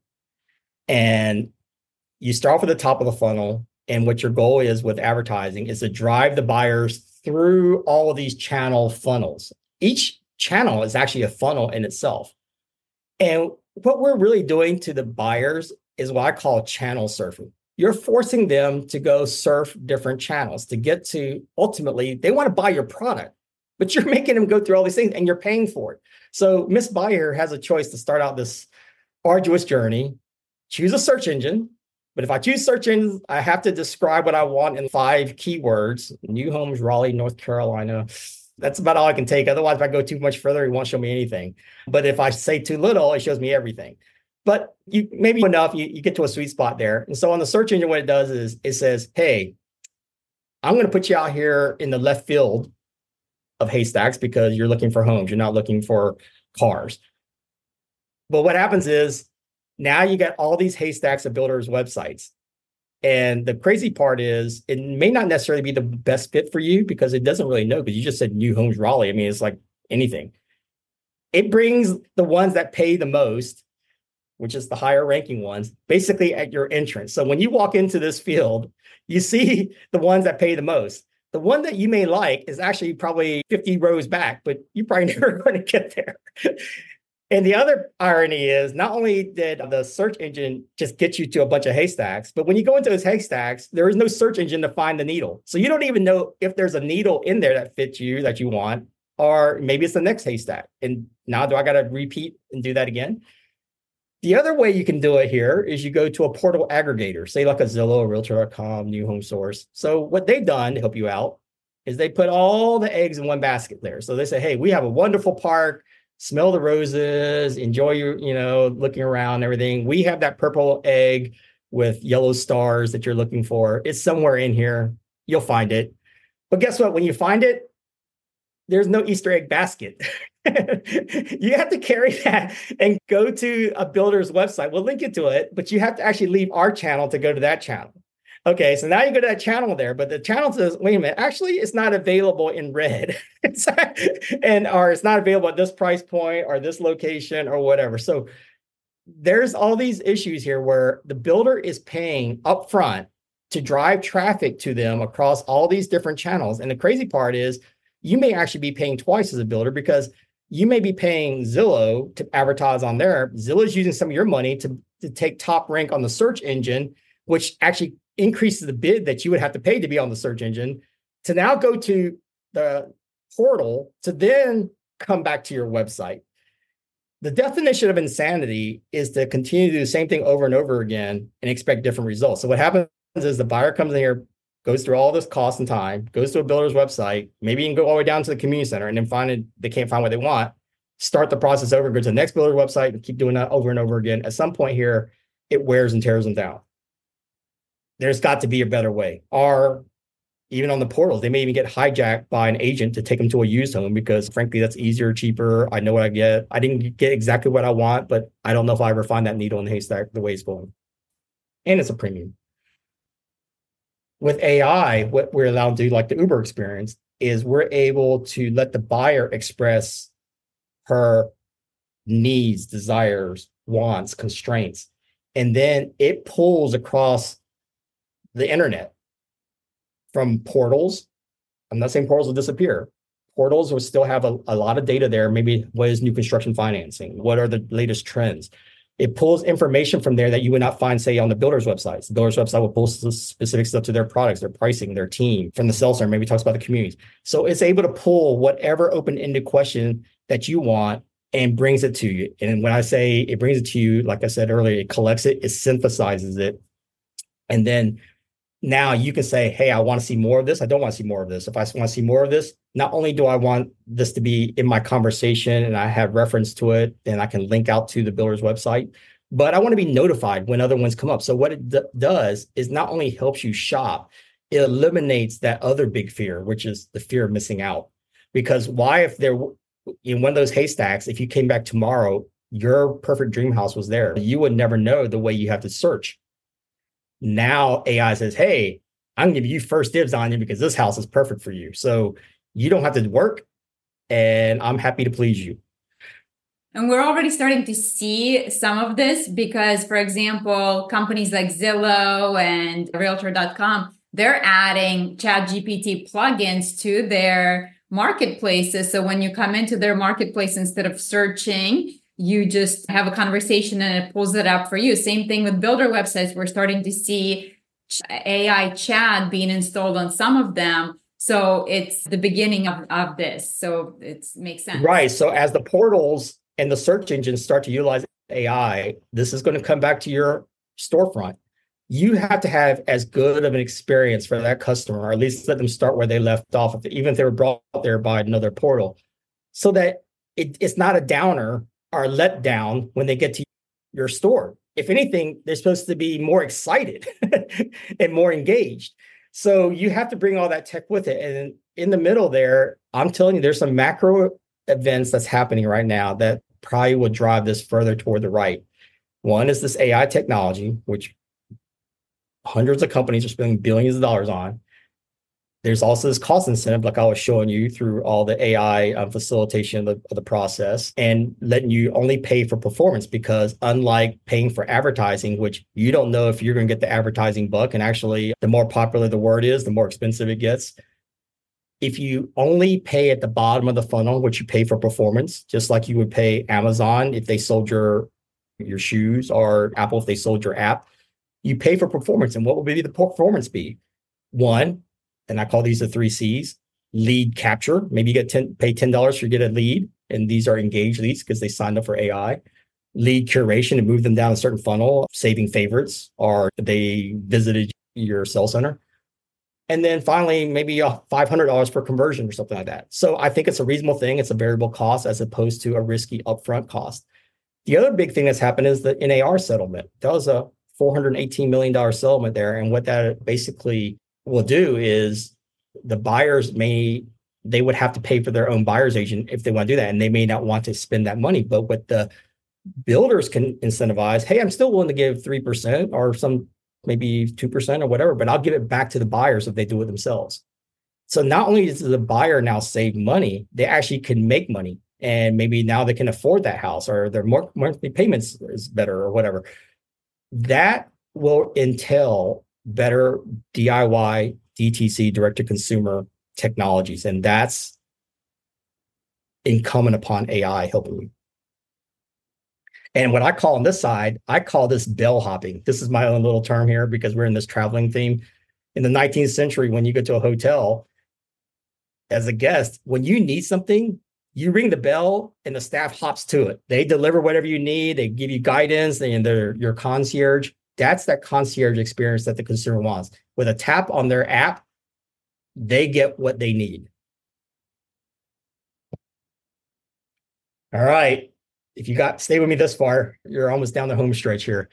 And you start off at the top of the funnel. And what your goal is with advertising is to drive the buyers through all of these channel funnels. Each channel is actually a funnel in itself. And what we're really doing to the buyers is what I call channel surfing. You're forcing them to go surf different channels to get to, ultimately, they want to buy your product, but you're making them go through all these things and you're paying for it. So Miss Buyer has a choice to start out this arduous journey, choose a search engine. But if I choose search engines, I have to describe what I want in five keywords. New homes, Raleigh, North Carolina. That's about all I can take. Otherwise, if I go too much further, it won't show me anything. But if I say too little, it shows me everything. But you maybe enough, you, you get to a sweet spot there. And so on the search engine, what it does is it says, hey, I'm going to put you out here in the left field of haystacks because you're looking for homes. You're not looking for cars. But what happens is, now you got all these haystacks of builders' websites. And the crazy part is it may not necessarily be the best fit for you because it doesn't really know, because you just said New Homes Raleigh. I mean, it's like anything. It brings the ones that pay the most which is the higher ranking ones, basically at your entrance. So when you walk into this field, you see the ones that pay the most. The one that you may like is actually probably fifty rows back, but you're probably never going to get there. And the other irony is not only did the search engine just get you to a bunch of haystacks, but when you go into those haystacks, there is no search engine to find the needle. So you don't even know if there's a needle in there that fits you, that you want, or maybe it's the next haystack. And now do I got to repeat and do that again? The other way you can do it here is you go to a portal aggregator, say like a Zillow, Realtor dot com, New Home Source. So what they've done to help you out is they put all the eggs in one basket there. So they say, hey, we have a wonderful park, smell the roses, enjoy your, you know, looking around and everything. We have that purple egg with yellow stars that you're looking for. It's somewhere in here. You'll find it. But guess what? When you find it, there's no Easter egg basket. You have to carry that and go to a builder's website. We'll link it to it, but you have to actually leave our channel to go to that channel. Okay, so now you go to that channel there, but the channel says, wait a minute, actually it's not available in red. and or it's not available at this price point or this location or whatever. So there's all these issues here where the builder is paying upfront to drive traffic to them across all these different channels. And the crazy part is you may actually be paying twice as a builder because you may be paying Zillow to advertise on there. Zillow is using some of your money to, to take top rank on the search engine, which actually increases the bid that you would have to pay to be on the search engine, to now go to the portal to then come back to your website. The definition of insanity is to continue to do the same thing over and over again and expect different results. So what happens is the buyer comes in here, goes through all this cost and time, goes to a builder's website, maybe you can go all the way down to the community center and then find it, they can't find what they want, start the process over, go to the next builder's website and keep doing that over and over again. At some point here, it wears and tears them down. There's got to be a better way. Or even on the portals, they may even get hijacked by an agent to take them to a used home because frankly, that's easier, cheaper. I know what I get. I didn't get exactly what I want, but I don't know if I ever find that needle in the haystack the way it's going. And it's a premium. With A I, what we're allowed to do, like the Uber experience, is we're able to let the buyer express her needs, desires, wants, constraints, and then it pulls across the internet from portals. I'm not saying portals will disappear. Portals will still have a, a lot of data there. Maybe what is new construction financing? What are the latest trends? It pulls information from there that you would not find, say, on the builder's websites. The builder's website will pull specific stuff to their products, their pricing, their team. From the sales center, maybe talks about the communities. So it's able to pull whatever open-ended question that you want and brings it to you. And when I say it brings it to you, like I said earlier, it collects it, it synthesizes it. And then now you can say, hey, I want to see more of this. I don't want to see more of this. If I want to see more of this, not only do I want this to be in my conversation and I have reference to it and I can link out to the builder's website, but I want to be notified when other ones come up. So what it d- does is not only helps you shop, it eliminates that other big fear, which is the fear of missing out. Because why, if there in one of those haystacks, if you came back tomorrow, your perfect dream house was there, you would never know the way you have to search. Now A I says, hey, I'm going to give you first dibs on you because this house is perfect for you. So you don't have to work and I'm happy to please you. And we're already starting to see some of this because, for example, companies like Zillow and Realtor dot com, they're adding ChatGPT plugins to their marketplaces. So when you come into their marketplace, instead of searching, you just have a conversation and it pulls it up for you. Same thing with builder websites. We're starting to see A I chat being installed on some of them. So it's the beginning of, of this. So it makes sense. Right. So as the portals and the search engines start to utilize A I, this is going to come back to your storefront. You have to have as good of an experience for that customer, or at least let them start where they left off, even if they were brought there by another portal, so that it, it's not a downer or let down when they get to your store. If anything, they're supposed to be more excited and more engaged. So you have to bring all that tech with it. And in the middle there, I'm telling you, there's some macro events that's happening right now that probably will drive this further toward the right. One is this A I technology, which hundreds of companies are spending billions of dollars on. There's also this cost incentive, like I was showing you through all the A I um, facilitation of the, of the process and letting you only pay for performance because unlike paying for advertising, which you don't know if you're going to get the advertising buck, and actually the more popular the word is, the more expensive it gets. If you only pay at the bottom of the funnel, which you pay for performance, just like you would pay Amazon if they sold your, your shoes or Apple if they sold your app, you pay for performance. And what will be the performance be? One, and I call these the three C's, lead capture. Maybe you get ten, pay ten dollars to get a lead. And these are engaged leads because they signed up for A I. Lead curation to move them down a certain funnel, saving favorites, or they visited your sales center. And then finally, maybe five hundred dollars per conversion or something like that. So I think it's a reasonable thing. It's a variable cost as opposed to a risky upfront cost. The other big thing that's happened is the N A R settlement. That was a four hundred eighteen million dollars settlement there. And what that basically will do is the buyers may, they would have to pay for their own buyer's agent if they want to do that. And they may not want to spend that money. But what the builders can incentivize, hey, I'm still willing to give three percent or some maybe two percent or whatever, but I'll give it back to the buyers if they do it themselves. So not only does the buyer now save money, they actually can make money. And maybe now they can afford that house or their monthly payments is better or whatever. That will entail better D I Y, D T C, direct-to-consumer technologies. And that's incumbent upon A I helping you. And what I call on this side, I call this bell hopping. This is my own little term here because we're in this traveling theme. In the nineteenth century, when you go to a hotel as a guest, when you need something, you ring the bell and the staff hops to it. They deliver whatever you need. They give you guidance and they're your concierge. That's that concierge experience that the consumer wants. With a tap on their app, they get what they need. All right. If you got stay with me this far, you're almost down the home stretch here.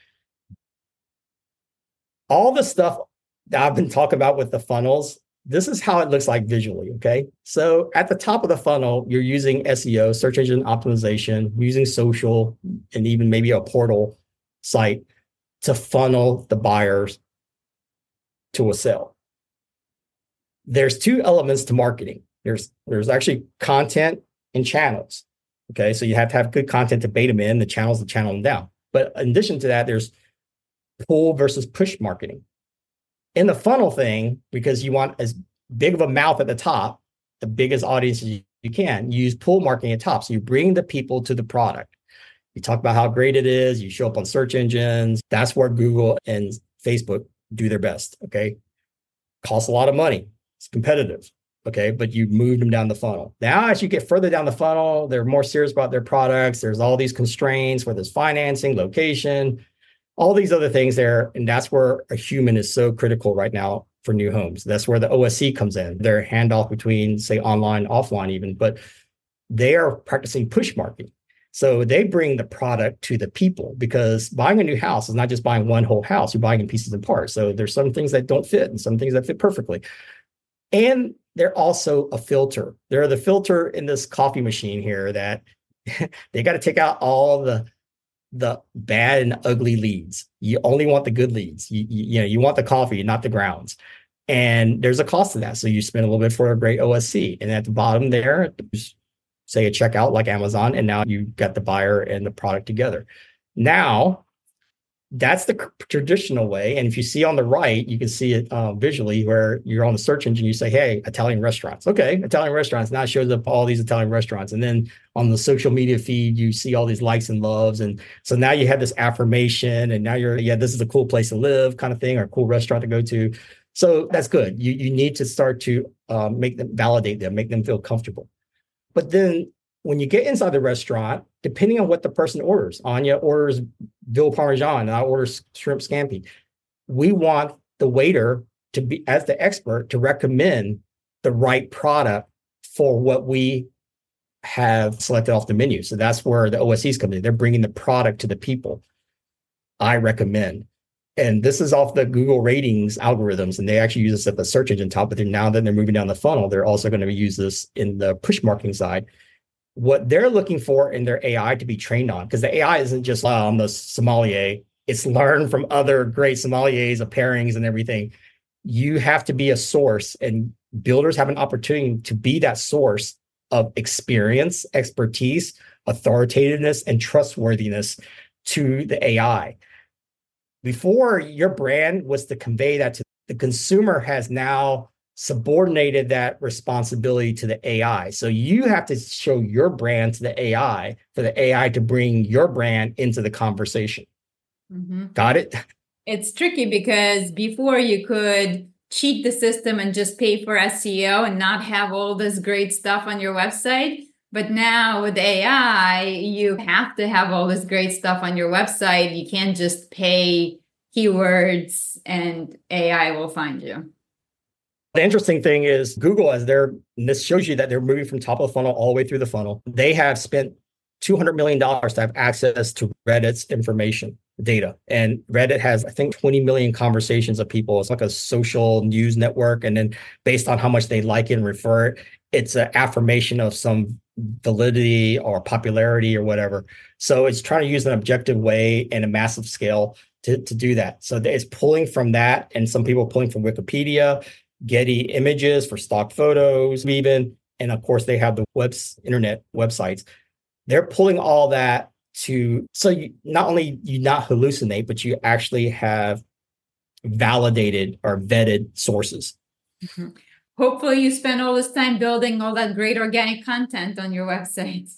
All the stuff that I've been talking about with the funnels, this is how it looks like visually, okay? So at the top of the funnel, you're using S E O, search engine optimization, using social, and even maybe a portal site to funnel the buyers to a sale. There's two elements to marketing. There's, there's actually content and channels. Okay, so you have to have good content to bait them in, the channels to channel them down. But in addition to that, there's pull versus push marketing. In the funnel thing, because you want as big of a mouth at the top, the biggest audience you, you can, you use pull marketing at top. So you bring the people to the product. You talk about how great it is. You show up on search engines. That's where Google and Facebook do their best. Okay, costs a lot of money. It's competitive. Okay, but you move them down the funnel. Now, as you get further down the funnel, they're more serious about their products. There's all these constraints, whether it's financing, location, all these other things there. And that's where a human is so critical right now for new homes. That's where the O S C comes in. Their handoff between, say, online, offline even, but they are practicing push marketing. So they bring the product to the people because buying a new house is not just buying one whole house. You're buying in pieces and parts. So there's some things that don't fit and some things that fit perfectly. And they're also a filter. They're the filter in this coffee machine here that they got to take out all the, the bad and ugly leads. You only want the good leads. You, you, you know, you want the coffee, not the grounds. And there's a cost to that. So you spend a little bit for a great O S C. And at the bottom there, say a checkout like Amazon, and now you got the buyer and the product together. Now, that's the traditional way. And if you see on the right, you can see it uh, visually where you're on the search engine, you say, hey, Italian restaurants. Okay, Italian restaurants. Now it shows up all these Italian restaurants. And then on the social media feed, you see all these likes and loves. And so now you have this affirmation and now you're, yeah, this is a cool place to live kind of thing or a cool restaurant to go to. So that's good. You, you need to start to um, make them, validate them, make them feel comfortable. But then when you get inside the restaurant, depending on what the person orders, Anya orders veal parmesan, and I order shrimp scampi. We want the waiter to be, as the expert, to recommend the right product for what we have selected off the menu. So that's where the O S Cs come in. They're bringing the product to the people. I recommend. And this is off the Google ratings algorithms, and they actually use this at the search engine top. But now that they're moving down the funnel, they're also going to use this in the push marketing side. What they're looking for in their A I to be trained on, because the A I isn't just, oh, I'm the sommelier. It's learned from other great sommeliers of pairings and everything. You have to be a source and builders have an opportunity to be that source of experience, expertise, authoritativeness, and trustworthiness to the A I. Before, your brand was to convey that to the consumer, has now subordinated that responsibility to the A I. So you have to show your brand to the A I for the A I to bring your brand into the conversation. Mm-hmm. Got it? It's tricky because before you could cheat the system and just pay for S E O and not have all this great stuff on your website. But now with A I, you have to have all this great stuff on your website. You can't just pay keywords and A I will find you. The interesting thing is Google, as they're, and this shows you that they're moving from top of the funnel all the way through the funnel. They have spent two hundred million dollars to have access to Reddit's information data. And Reddit has, I think, twenty million conversations of people. It's like a social news network. And then based on how much they like it and refer it, it's an affirmation of some validity or popularity or whatever. So it's trying to use an objective way and a massive scale to, to do that. So it's pulling from that, and some people pulling from Wikipedia, Getty Images for stock photos even. And of course, they have the webs, internet websites. They're pulling all that to, so you, not only you not hallucinate, but you actually have validated or vetted sources. Mm-hmm. Hopefully you spend all this time building all that great organic content on your website.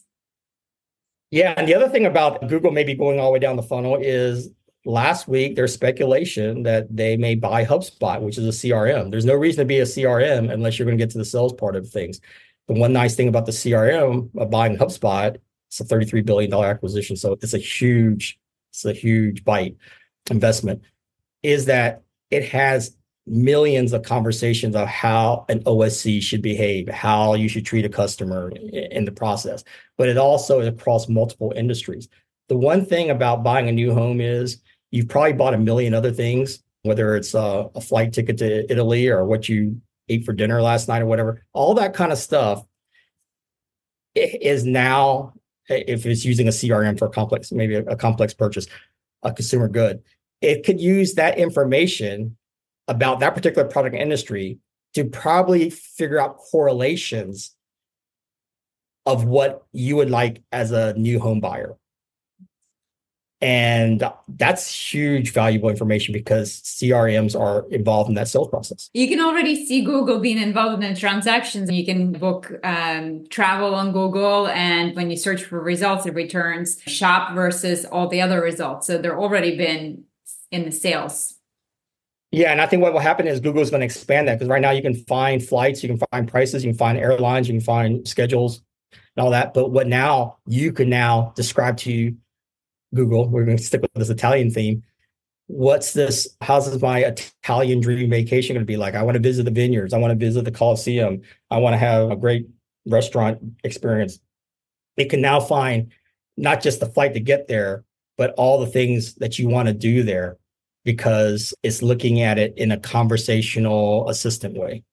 Yeah. And the other thing about Google maybe going all the way down the funnel is last week, there's speculation that they may buy HubSpot, which is a C R M. There's no reason to be a C R M unless you're going to get to the sales part of things. The one nice thing about the C R M of buying HubSpot, it's a thirty-three billion dollars acquisition. So it's a huge, it's a huge bite investment, is that it has millions of conversations of how an O S C should behave, how you should treat a customer in the process. But it also is across multiple industries. The one thing about buying a new home is you've probably bought a million other things, whether it's a, a flight ticket to Italy or what you ate for dinner last night or whatever. All that kind of stuff is now, if it's using a C R M for a complex, maybe a, a complex purchase, a consumer good, it could use that information about that particular product industry to probably figure out correlations of what you would like as a new home buyer. And that's huge, valuable information because C R Ms are involved in that sales process. You can already see Google being involved in the transactions. You can book um, travel on Google, and when you search for results, it returns shop versus all the other results. So they're already been in the sales. Yeah, and I think what will happen is Google is going to expand that, because right now you can find flights, you can find prices, you can find airlines, you can find schedules and all that. But what now you can now describe to Google, we're going to stick with this Italian theme. What's this? How's this my Italian dream vacation going to be like? I want to visit the vineyards. I want to visit the Colosseum. I want to have a great restaurant experience. It can now find not just the flight to get there, but all the things that you want to do there, because it's looking at it in a conversational assistant way.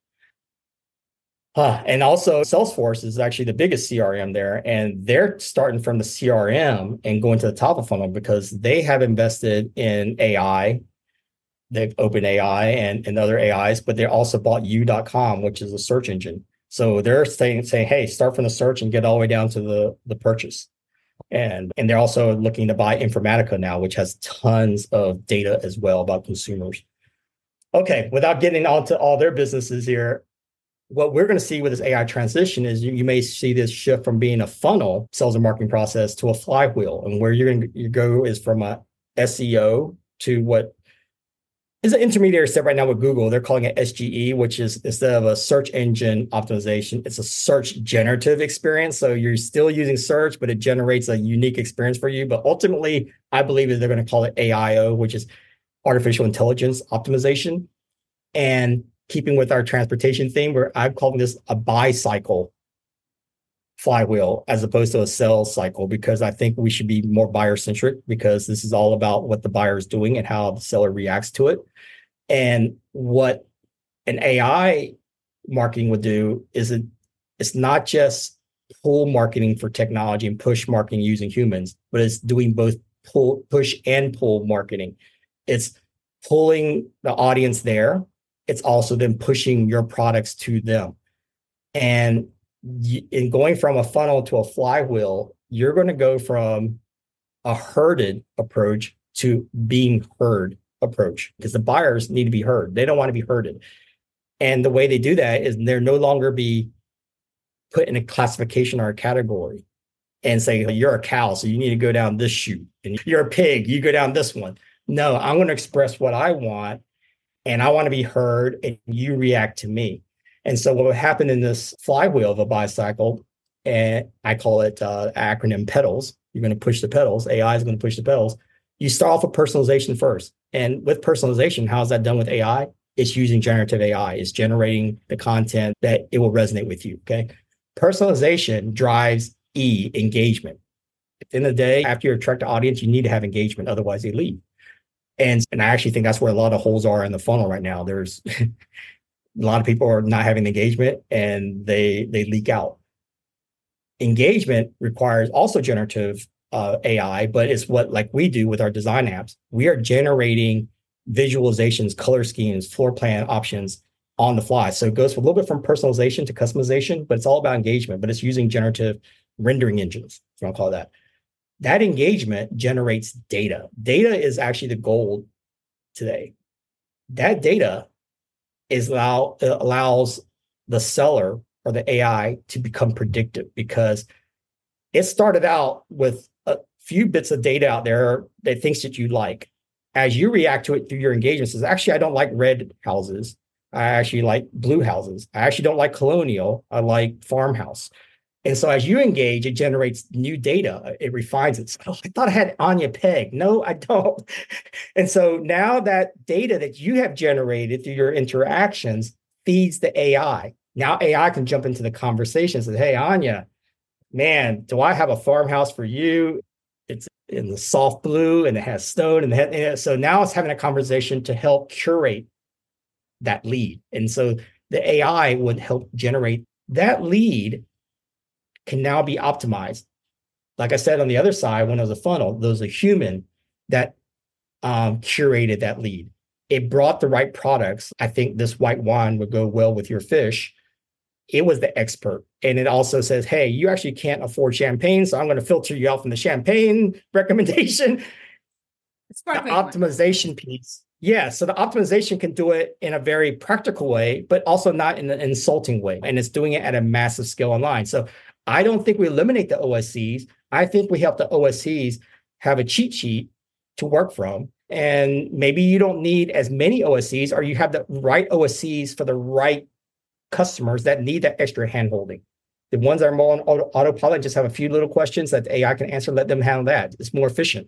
Huh. And also Salesforce is actually the biggest C R M there, and they're starting from the C R M and going to the top of funnel because they have invested in A I. They've opened A I and, and other A Is, but they also bought U dot com, which is a search engine. So they're saying, saying, hey, start from the search and get all the way down to the, the purchase. And, and they're also looking to buy Informatica now, which has tons of data as well about consumers. Okay, without getting on to all their businesses here, what we're going to see with this A I transition is you, you may see this shift from being a funnel sales and marketing process to a flywheel. And where you're going to you go is from a S E O to what is an intermediary step right now with Google. They're calling it S G E, which is instead of a search engine optimization, it's a search generative experience. So you're still using search, but it generates a unique experience for you. But ultimately, I believe that they're going to call it A I O, which is artificial intelligence optimization. And keeping with our transportation theme, where I'm calling this a buy cycle flywheel as opposed to a sales cycle, because I think we should be more buyer centric, because this is all about what the buyer is doing and how the seller reacts to it. And what an A I marketing would do is it, it's not just pull marketing for technology and push marketing using humans, but it's doing both pull, push and pull marketing. It's pulling the audience there it's also then pushing your products to them. And in going from a funnel to a flywheel, you're going to go from a herded approach to being heard approach, because the buyers need to be heard. They don't want to be herded. And the way they do that is they're no longer be put in a classification or a category and say, you're a cow, so you need to go down this chute. And you're a pig, you go down this one. No, I'm going to express what I want, and I want to be heard, and you react to me. And so what would happen in this flywheel of a buy cycle, and I call it uh, acronym pedals. You're going to push the pedals. A I is going to push the pedals. You start off with personalization first. And with personalization, how is that done with A I? It's using generative A I. It's generating the content that it will resonate with you, okay? Personalization drives E, engagement. At the end of the day, after you attract the audience, you need to have engagement. Otherwise, they leave. And, and I actually think that's where a lot of holes are in the funnel right now. There's a lot of people are not having engagement, and they they leak out. Engagement requires also generative uh, A I, but it's what like we do with our design apps. We are generating visualizations, color schemes, floor plan options on the fly. So it goes a little bit from personalization to customization, but it's all about engagement, but it's using generative rendering engines, if you want to call it that. That engagement generates data. Data is actually the gold today. That data is allow, allows the seller or the A I to become predictive, because it started out with a few bits of data out there that thinks that you like. As you react to it through your engagement, says, actually, I don't like red houses. I actually like blue houses. I actually don't like colonial. I like farmhouse. And so as you engage, it generates new data. It refines it. So I thought I had Anya pegged. No, I don't. And so now that data that you have generated through your interactions feeds the A I. Now A I can jump into the conversation and say, hey, Anya, man, do I have a farmhouse for you? It's in the soft blue and it has stone. And, the, and so now it's having a conversation to help curate that lead. And so the A I would help generate that lead. Can now be optimized. Like I said, on the other side, when it was a funnel, there was a human that um, curated that lead. It brought the right products. I think this white wine would go well with your fish. It was the expert. And it also says, hey, you actually can't afford champagne, so I'm going to filter you out from the champagne recommendation. The optimization piece. Yeah, so the optimization can do it in a very practical way, but also not in an insulting way. And it's doing it at a massive scale online. So I don't think we eliminate the O S Cs. I think we help the O S Cs have a cheat sheet to work from. And maybe you don't need as many O S Cs, or you have the right O S Cs for the right customers that need that extra handholding. The ones that are more on auto, autopilot just have a few little questions that the A I can answer, let them handle that. It's more efficient.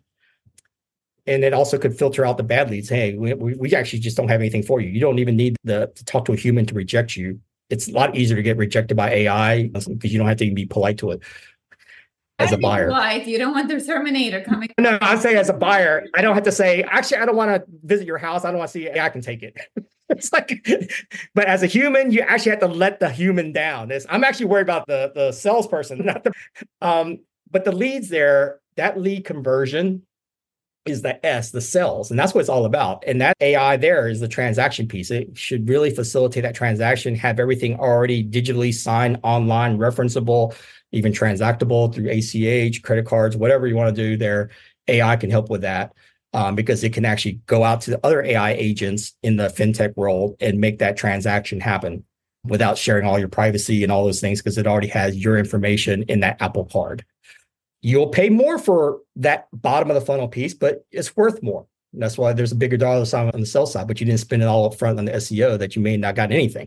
And it also could filter out the bad leads. Hey, we, we actually just don't have anything for you. You don't even need the, to talk to a human to reject you. It's a lot easier to get rejected by A I because you don't have to even be polite to it as a buyer. Polite. You don't want the Terminator coming. No, I'm saying as a buyer, I don't have to say, actually, I don't want to visit your house. I don't want to see A I can take it. It's like, but as a human, you actually have to let the human down. It's, I'm actually worried about the, the salesperson, not the, um, but the leads there, that lead conversion is the S, the sales. And that's what it's all about. And that A I there is the transaction piece. It should really facilitate that transaction, have everything already digitally signed, online, referenceable, even transactable through A C H, credit cards, whatever you want to do there. A I can help with that um, because it can actually go out to the other A I agents in the fintech world and make that transaction happen without sharing all your privacy and all those things, because it already has your information in that Apple Card. You'll pay more for that bottom of the funnel piece, but it's worth more. And that's why there's a bigger dollar sign on the sales side, but you didn't spend it all up front on the S E O that you may not got anything.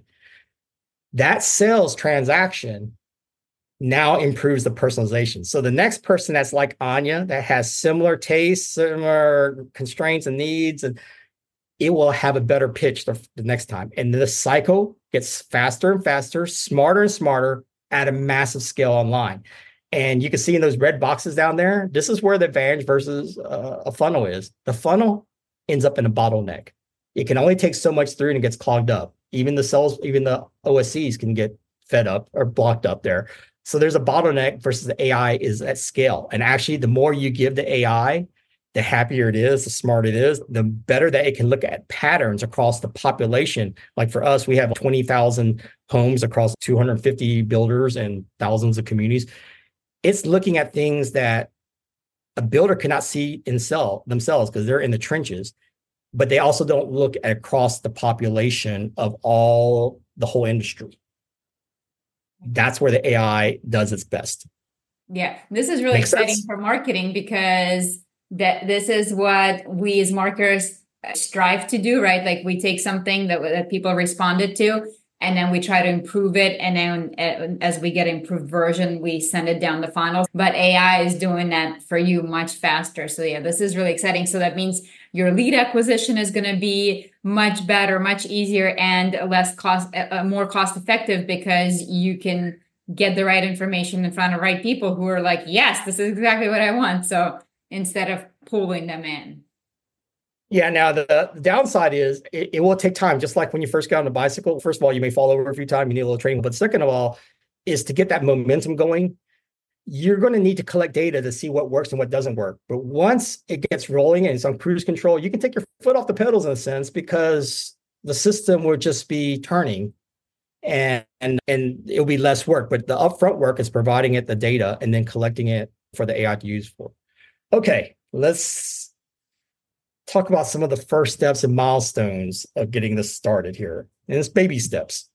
That sales transaction now improves the personalization. So the next person that's like Anya, that has similar tastes, similar constraints and needs, and it will have a better pitch the, the next time. And the cycle gets faster and faster, smarter and smarter at a massive scale online. And you can see in those red boxes down there, this is where the advantage versus uh, a funnel is. The funnel ends up in a bottleneck. It can only take so much through and it gets clogged up. Even the cells, even the O S Cs can get fed up or blocked up there. So there's a bottleneck versus the A I is at scale. And actually, the more you give the A I the happier it is, the smarter it is, the better that it can look at patterns across the population. Like for us, we have twenty thousand homes across two hundred fifty builders and thousands of communities. It's looking at things that a builder cannot see in cell themselves because they're in the trenches, but they also don't look at across the population of all the whole industry. That's where the A I does its best. Yeah, this is really Makes exciting sense? for marketing because that this is what we as marketers strive to do, right? Like we take something that, that people responded to, and then we try to improve it. And then uh, as we get improved version, we send it down the funnel. But A I is doing that for you much faster. So yeah, this is really exciting. So that means your lead acquisition is going to be much better, much easier, and less cost, uh, more cost effective because you can get the right information in front of right people who are like, yes, this is exactly what I want. So instead of pulling them in. Yeah. Now the, the downside is it, it will take time. Just like when you first got on a bicycle. First of all, you may fall over a few times. You need a little training. But second of all, is to get that momentum going. You're going to need to collect data to see what works and what doesn't work. But once it gets rolling and it's on cruise control, you can take your foot off the pedals in a sense because the system will just be turning. And, and and it'll be less work, but the upfront work is providing it the data and then collecting it for the A I to use for. Okay, let's talk about some of the first steps and milestones of getting this started here. And it's baby steps.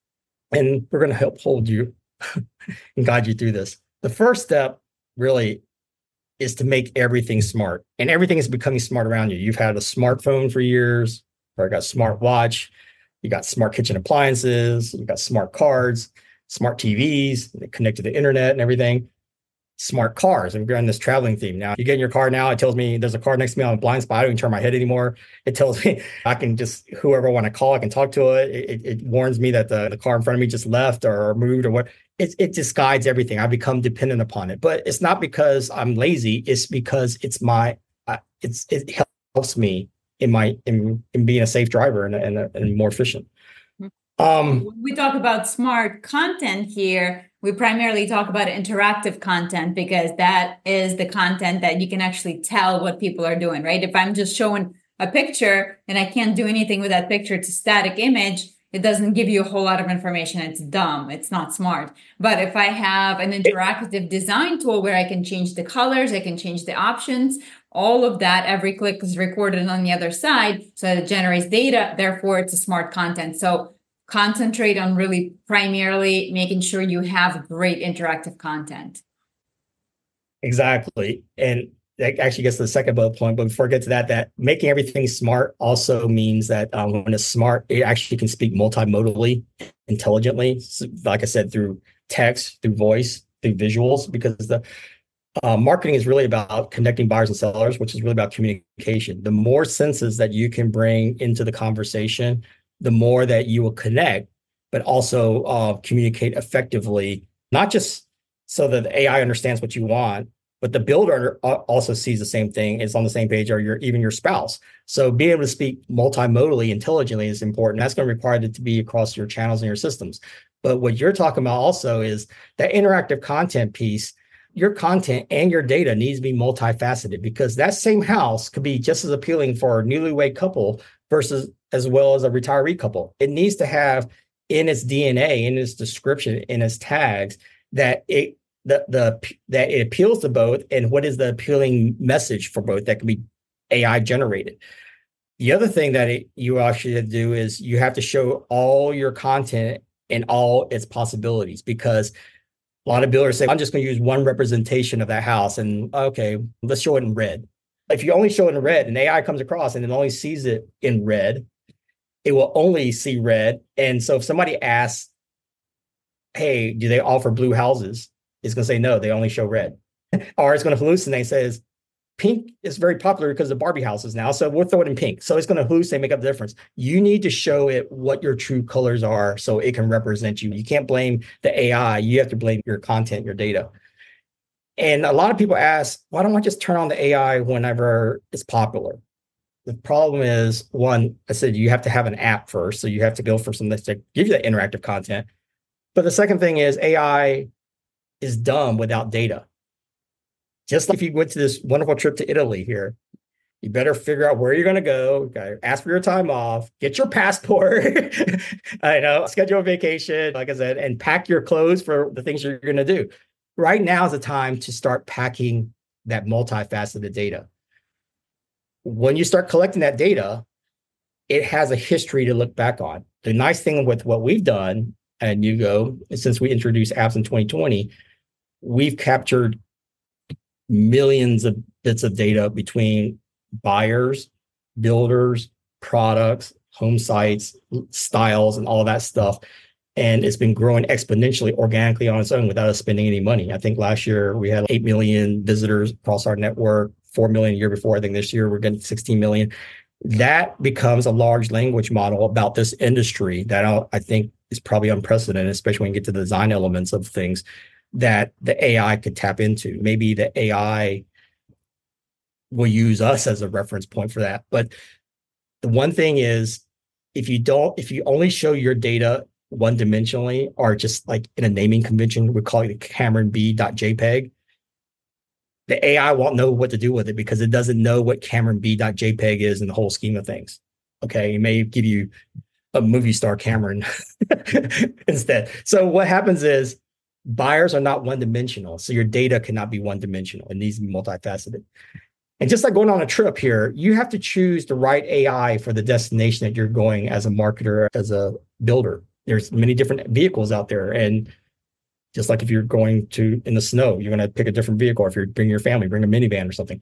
And we're going to help hold you and guide you through this. The first step really is to make everything smart. And everything is becoming smart around you. You've had a smartphone for years, or got a smart watch. You got smart kitchen appliances, you got smart cards, smart T Vs, they connect to the internet and everything. Smart cars. And we're on this traveling theme now. You get in your car now, it tells me there's a car next to me on a blind spot. I don't even turn my head anymore. It tells me I can just, whoever I want to call, I can talk to it. It, it warns me that the, the car in front of me just left or moved or what. It, it just guides everything. I become dependent upon it. But it's not because I'm lazy. It's because it's my, uh, it's it helps me in my in, in being a safe driver and, and, and more efficient. Um, when we talk about smart content here, we primarily talk about interactive content because that is the content that you can actually tell what people are doing, right? If I'm just showing a picture and I can't do anything with that picture, it's a static image, it doesn't give you a whole lot of information. It's dumb. It's not smart. But if I have an interactive design tool where I can change the colors, I can change the options, all of that, every click is recorded on the other side. So it generates data. Therefore, it's a smart content. So concentrate on really primarily making sure you have great interactive content. Exactly. And that actually gets to the second bullet point. But before I get to that, that making everything smart also means that um, when it's smart, it actually can speak multimodally, intelligently. So, like I said, through text, through voice, through visuals, because the uh, marketing is really about connecting buyers and sellers, which is really about communication. The more senses that you can bring into the conversation, the more that you will connect, but also uh, communicate effectively, not just so that the A I understands what you want, but the builder also sees the same thing, is on the same page, or your even your spouse. So being able to speak multimodally, intelligently is important. That's going to require it to be across your channels and your systems. But what you're talking about also is that interactive content piece. Your content and your data needs to be multifaceted because that same house could be just as appealing for a newlywed couple versus as well as a retiree couple. It needs to have in its D N A, in its description, in its tags, that it the the that it appeals to both, and what is the appealing message for both that can be A I generated. The other thing that it, you actually have to do is you have to show all your content and all its possibilities, because a lot of builders say, I'm just going to use one representation of that house, and okay, let's show it in red. If you only show it in red and A I comes across and it only sees it in red, it will only see red. And so if somebody asks, hey, do they offer blue houses? It's going to say, no, they only show red. Or it's going to hallucinate and says, pink is very popular because of Barbie houses now, so we'll throw it in pink. So it's going to hallucinate, make up the difference. You need to show it what your true colors are so it can represent you. You can't blame the A I. You have to blame your content, your data. And a lot of people ask, why don't I just turn on the A I whenever it's popular? The problem is, one, I said you have to have an app first. So you have to go for something to give you that interactive content. But the second thing is A I is dumb without data. Just like if you went to this wonderful trip to Italy here, You better figure out where you're going to go. Okay, ask for your time off, get your passport, I know, schedule a vacation, like I said, and pack your clothes for the things you're going to do. Right now is the time to start packing that multifaceted data. When you start collecting that data, it has a history to look back on. The nice thing with what we've done at Nugo, since we introduced apps in twenty twenty, we've captured millions of bits of data between buyers, builders, products, home sites, styles, and all that stuff. And it's been growing exponentially, organically on its own without us spending any money. I think last year we had eight million visitors across our network, four million a year before. I think this year we're getting sixteen million. That becomes a large language model about this industry that I think is probably unprecedented, especially when you get to the design elements of things that the A I could tap into. Maybe the A I will use us as a reference point for that. But the one thing is, if you don't, if you only show your data one dimensionally, or just like in a naming convention, we call it Cameron B dot J P G, the A I won't know what to do with it because it doesn't know what Cameron B dot J P G is in the whole scheme of things. Okay, it may give you a movie star Cameron instead. So what happens is buyers are not one-dimensional. So your data cannot be one-dimensional. It needs to be multifaceted. And just like going on a trip here, you have to choose the right A I for the destination that you're going as a marketer, as a builder. There's many different vehicles out there. And just like if you're going to in the snow, you're going to pick a different vehicle. If you're bringing your family, bring a minivan or something.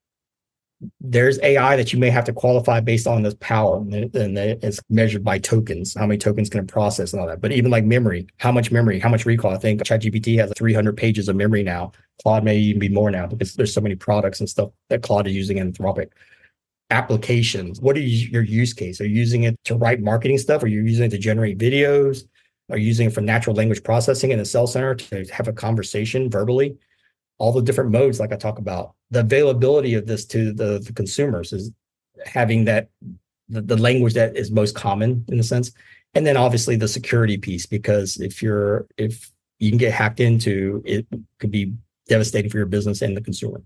There's A I that you may have to qualify based on this power, and it's measured by tokens, how many tokens can it process and all that. But even like memory, how much memory, how much recall? I think ChatGPT has three hundred pages of memory now. Claude may even be more now because there's so many products and stuff that Claude is using in Anthropic. Applications, what is your use case? Are you using it to write marketing stuff? Are you using it to generate videos? Are you using it for natural language processing in the cell center to have a conversation verbally? All the different modes, like I talk about. The availability of this to the, the consumers is having that the, the language that is most common in a sense. And then obviously the security piece, because if you're if you can get hacked into, it could be devastating for your business and the consumer.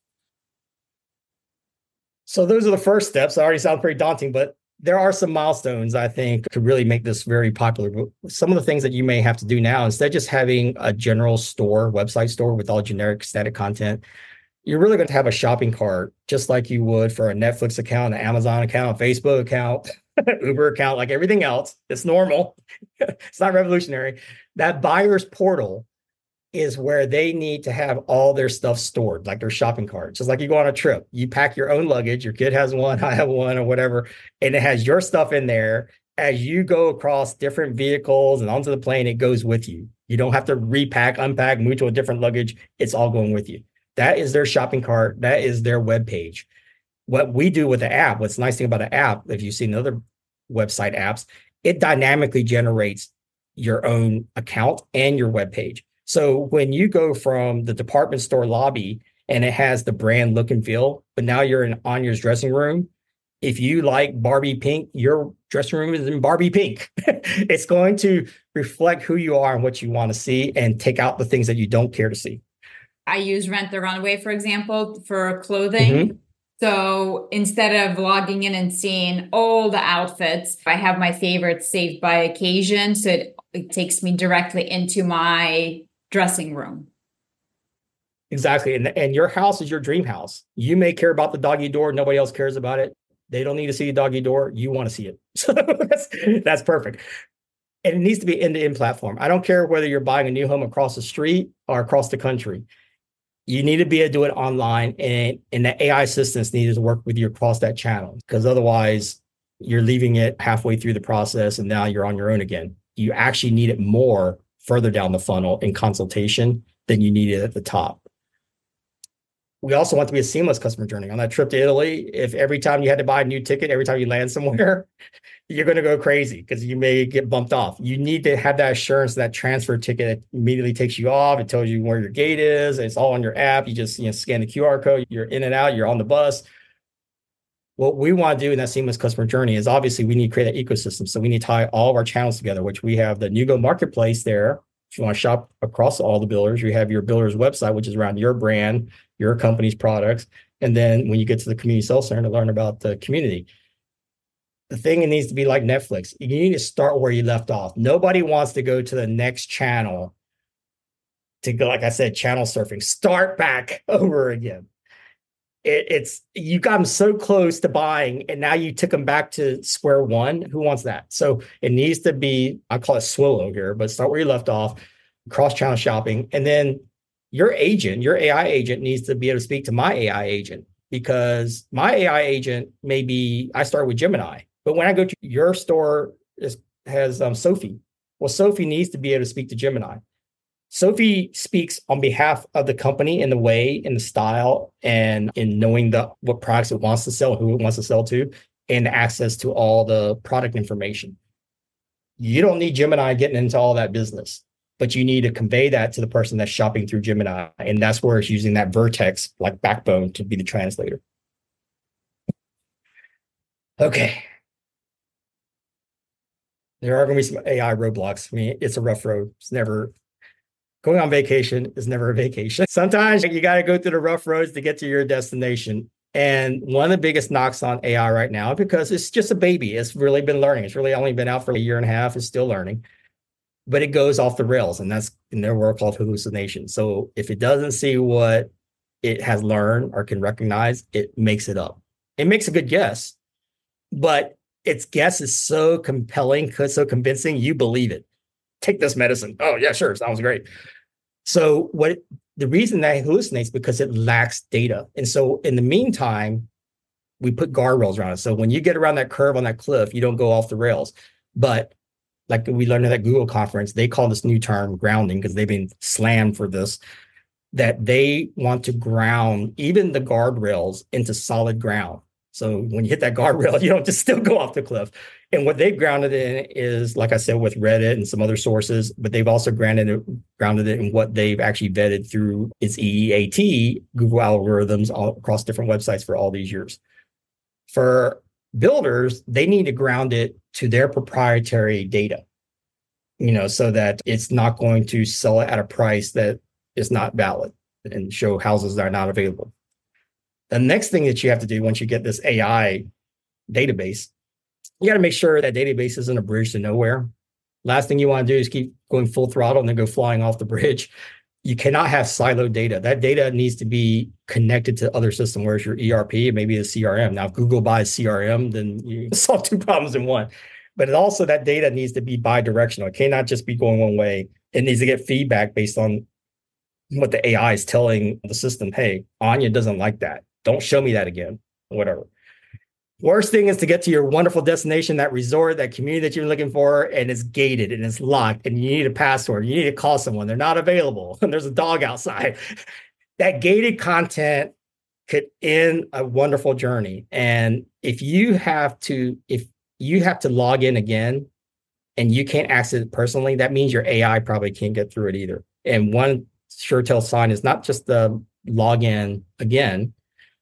So those are the first steps. It already sounds pretty daunting, but there are some milestones, I think, to really make this very popular. Some of the things that you may have to do now, instead of just having a general store, website store with all generic static content, you're really going to have a shopping cart, just like you would for a Netflix account, an Amazon account, a Facebook account, Uber account, like everything else. It's normal. It's not revolutionary. That buyer's portal is where they need to have all their stuff stored, like their shopping cart. Just like you go on a trip, you pack your own luggage, your kid has one, I have one, or whatever, and it has your stuff in there. As you go across different vehicles and onto the plane, it goes with you. You don't have to repack, unpack, move to a different luggage. It's all going with you. That is their shopping cart. That is their web page. What we do with the app, what's the nice thing about an app, if you've seen other website apps, it dynamically generates your own account and your web page. So when you go from the department store lobby and it has the brand look and feel, but now you're in Anya's dressing room, if you like Barbie pink, your dressing room is in Barbie pink. It's going to reflect who you are and what you want to see and take out the things that you don't care to see. I use Rent the Runway, for example, for clothing. Mm-hmm. So instead of logging in and seeing all the outfits, I have my favorites saved by occasion. So it, it takes me directly into my dressing room. Exactly. And, and your house is your dream house. You may care about the doggy door. Nobody else cares about it. They don't need to see the doggy door. You want to see it. So that's, that's perfect. And it needs to be end-to-end platform. I don't care whether you're buying a new home across the street or across the country. You need to be able to do it online, and, and the A I assistants need to work with you across that channel, because otherwise you're leaving it halfway through the process and now you're on your own again. You actually need it more further down the funnel in consultation than you need it at the top. We also want to be a seamless customer journey. On that trip to Italy, if every time you had to buy a new ticket, every time you land somewhere, you're going to go crazy because you may get bumped off. You need to have that assurance, that transfer ticket that immediately takes you off. It tells you where your gate is. It's all on your app. You just you know, scan the Q R code. You're in and out. You're on the bus. What we want to do in that seamless customer journey is obviously we need to create an ecosystem. So we need to tie all of our channels together, which we have the Nugo marketplace there. If you want to shop across all the builders, you have your builder's website, which is around your brand, your company's products. And then when you get to the community sales center to learn about the community, the thing it needs to be like Netflix. You need to start where you left off. Nobody wants to go to the next channel to go, like I said, channel surfing. Start back over again. It, it's you got them so close to buying, and now you took them back to square one. Who wants that? So it needs to be, I call it swillow here, but start where you left off, cross-channel shopping, and then your agent, your A I agent needs to be able to speak to my A I agent, because my A I agent may be, I start with Gemini, but when I go to your store, it has um, Sophie. Well, Sophie needs to be able to speak to Gemini. Sophie speaks on behalf of the company in the way, in the style, and in knowing the what products it wants to sell, who it wants to sell to, and access to all the product information. You don't need Gemini getting into all that business, but you need to convey that to the person that's shopping through Gemini. And that's where it's using that Vertex like backbone to be the translator. Okay. There are going to be some A I roadblocks. I mean, it's a rough road. It's never Going on vacation is never a vacation. Sometimes you got to go through the rough roads to get to your destination. And one of the biggest knocks on A I right now, because it's just a baby, it's really been learning. It's really only been out for a year and a half. It's still learning, but it goes off the rails. And that's in their world called hallucination. So if it doesn't see what it has learned or can recognize, it makes it up. It makes a good guess, but its guess is so compelling, so convincing, you believe it. Take this medicine. Oh, yeah, sure. Sounds great. So what the reason that it hallucinates because it lacks data. And so in the meantime, we put guardrails around it. So when you get around that curve on that cliff, you don't go off the rails. But like we learned at that Google conference, they call this new term grounding because they've been slammed for this, that they want to ground even the guardrails into solid ground. So when you hit that guardrail, you don't just still go off the cliff. And what they've grounded it in is, like I said, with Reddit and some other sources, but they've also grounded it, grounded it in what they've actually vetted through its E E A T, Google algorithms all across different websites for all these years. For builders, they need to ground it to their proprietary data, you know, so that it's not going to sell it at a price that is not valid and show houses that are not available. The next thing that you have to do once you get this A I database, you got to make sure that database isn't a bridge to nowhere. Last thing you want to do is keep going full throttle and then go flying off the bridge. You cannot have siloed data. That data needs to be connected to other systems. Where's your E R P? Maybe a C R M. Now, if Google buys C R M, then you solve two problems in one. But it also, that data needs to be bi-directional. It cannot just be going one way. It needs to get feedback based on what the A I is telling the system. Hey, Anya doesn't like that. Don't show me that again, whatever. Worst thing is to get to your wonderful destination, that resort, that community that you're looking for, and it's gated and it's locked and you need a password. You need to call someone. They're not available. And there's a dog outside. That gated content could end a wonderful journey. And if you have to, if you have to log in again and you can't access it personally, that means your A I probably can't get through it either. And one sure tell sign is not just the login again,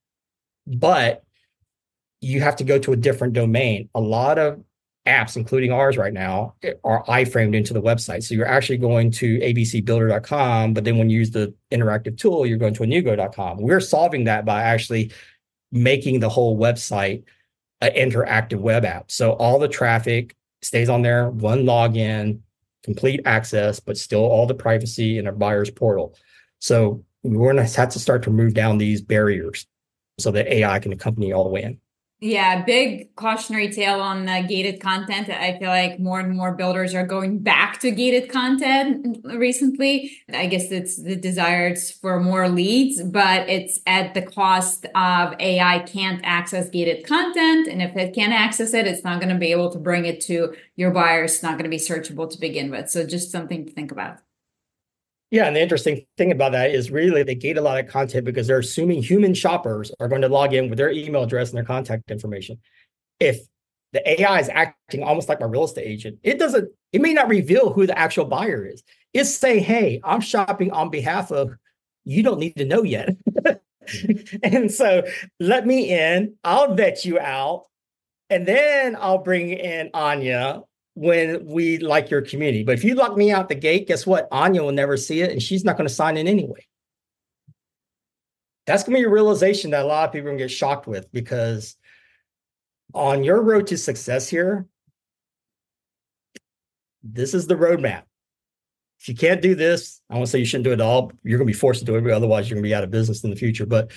but you have to go to a different domain. A lot of apps, including ours right now, are iframed into the website. So you're actually going to a b c builder dot com, but then when you use the interactive tool, you're going to inugo dot com. We're solving that by actually making the whole website an interactive web app. So all the traffic stays on there, one login, complete access, but still all the privacy in a buyer's portal. So we're going to have to start to move down these barriers so that A I can accompany you all the way in. Yeah, big cautionary tale on uh, gated content. I feel like more and more builders are going back to gated content recently. I guess it's the desire for more leads, but it's at the cost of A I can't access gated content. And if it can't access it, it's not going to be able to bring it to your buyers. It's not going to be searchable to begin with. So just something to think about. Yeah, and the interesting thing about that is really they gate a lot of content because they're assuming human shoppers are going to log in with their email address and their contact information. If the A I is acting almost like my real estate agent, it doesn't, it may not reveal who the actual buyer is. It's saying, hey, I'm shopping on behalf of, you don't need to know yet. And so let me in, I'll vet you out, and then I'll bring in Anya when we like your community. But if you lock me out the gate, guess what? Anya will never see it and she's not going to sign in anyway. That's going to be a realization that a lot of people are going to get shocked with, because on your road to success here, this is the roadmap. If you can't do this, I won't say you shouldn't do it at all. You're going to be forced to do it. Otherwise, you're going to be out of business in the future. But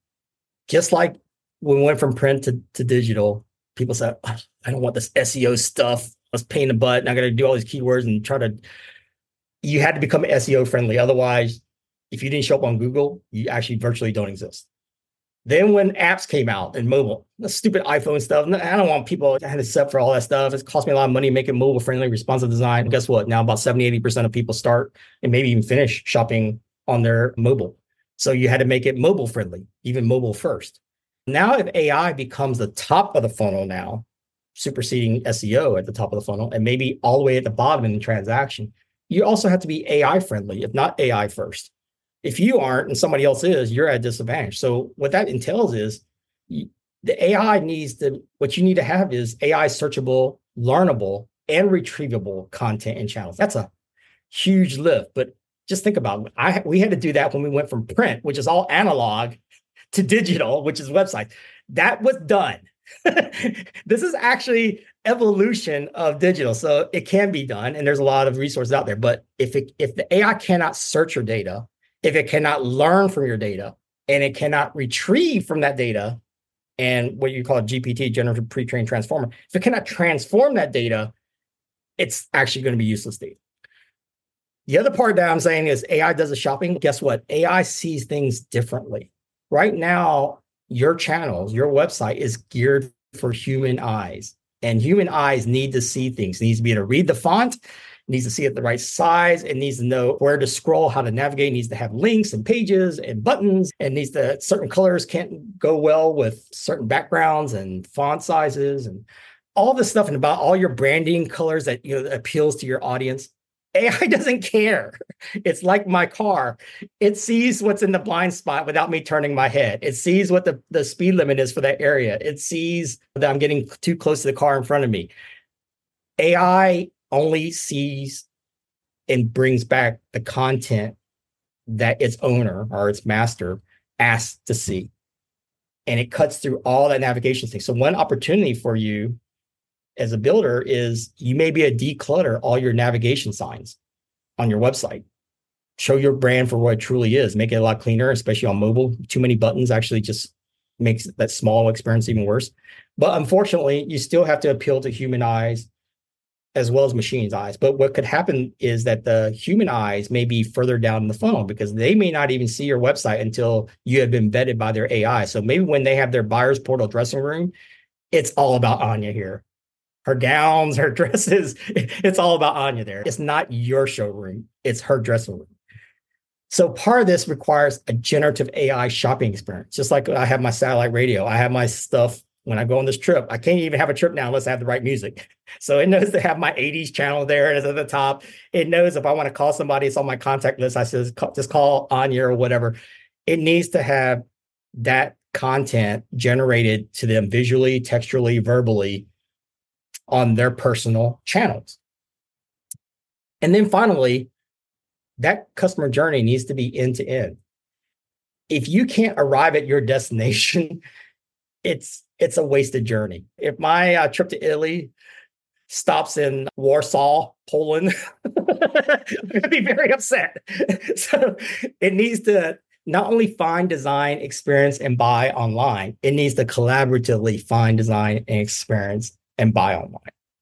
just like when we went from print to, to digital, people said, oh, I don't want this S E O stuff. Let's pain in the butt. And I got to do all these keywords and try to, you had to become S E O friendly. Otherwise, if you didn't show up on Google, you actually virtually don't exist. Then when apps came out and mobile, the stupid iPhone stuff, I don't want people to set up for all that stuff. It cost me a lot of money making mobile friendly, responsive design. And guess what? Now about seventy, eighty percent of people start and maybe even finish shopping on their mobile. So you had to make it mobile friendly, even mobile first. Now, if A I becomes the top of the funnel now, superseding S E O at the top of the funnel, and maybe all the way at the bottom in the transaction, you also have to be A I friendly, if not A I first. If you aren't and somebody else is, you're at a disadvantage. So what that entails is you, the A I needs to, what you need to have is A I searchable, learnable, and retrievable content and channels. That's a huge lift, but just think about it. I, we had to do that when we went from print, which is all analog, to digital, which is websites. That was done. This is actually evolution of digital. So it can be done, and there's a lot of resources out there. But if it, if the A I cannot search your data, if it cannot learn from your data, and it cannot retrieve from that data, and what you call a G P T, generative pre-trained transformer, if it cannot transform that data, it's actually going to be useless data. The other part that I'm saying is A I does the shopping. Guess what? A I sees things differently. Right now, your channels, your website is geared for human eyes, and human eyes need to see things. It needs to be able to read the font, it needs to see it the right size, it needs to know where to scroll, how to navigate, it needs to have links and pages and buttons, and needs to, certain colors can't go well with certain backgrounds and font sizes and all this stuff, and about all your branding colors that, you know, that appeals to your audience. A I doesn't care. It's like my car. It sees what's in the blind spot without me turning my head. It sees what the, the speed limit is for that area. It sees that I'm getting too close to the car in front of me. A I only sees and brings back the content that its owner or its master asked to see. And it cuts through all that navigation thing. So one opportunity for you as a builder is you may be a declutter all your navigation signs on your website. Show your brand for what it truly is. Make it a lot cleaner, especially on mobile. Too many buttons actually just makes that small experience even worse. But unfortunately, you still have to appeal to human eyes as well as machine's eyes. But what could happen is that the human eyes may be further down in the funnel because they may not even see your website until you have been vetted by their A I. So maybe when they have their buyer's portal dressing room, it's all about Anya here. Her gowns, her dresses, it's all about Anya there. It's not your showroom, it's her dressing room. So part of this requires a generative A I shopping experience. Just like I have my satellite radio, I have my stuff when I go on this trip. I can't even have a trip now unless I have the right music. So it knows to have my eighties channel there, and it's at the top. It knows if I want to call somebody, it's on my contact list. I says, just call Anya or whatever. It needs to have that content generated to them visually, textually, verbally, on their personal channels. And then finally, that customer journey needs to be end to end. If you can't arrive at your destination, it's it's a wasted journey. If my uh, trip to Italy stops in Warsaw, Poland, I'm going to be very upset. So it needs to not only find, design, experience, and buy online, it needs to collaboratively find, design, and experience and buy online.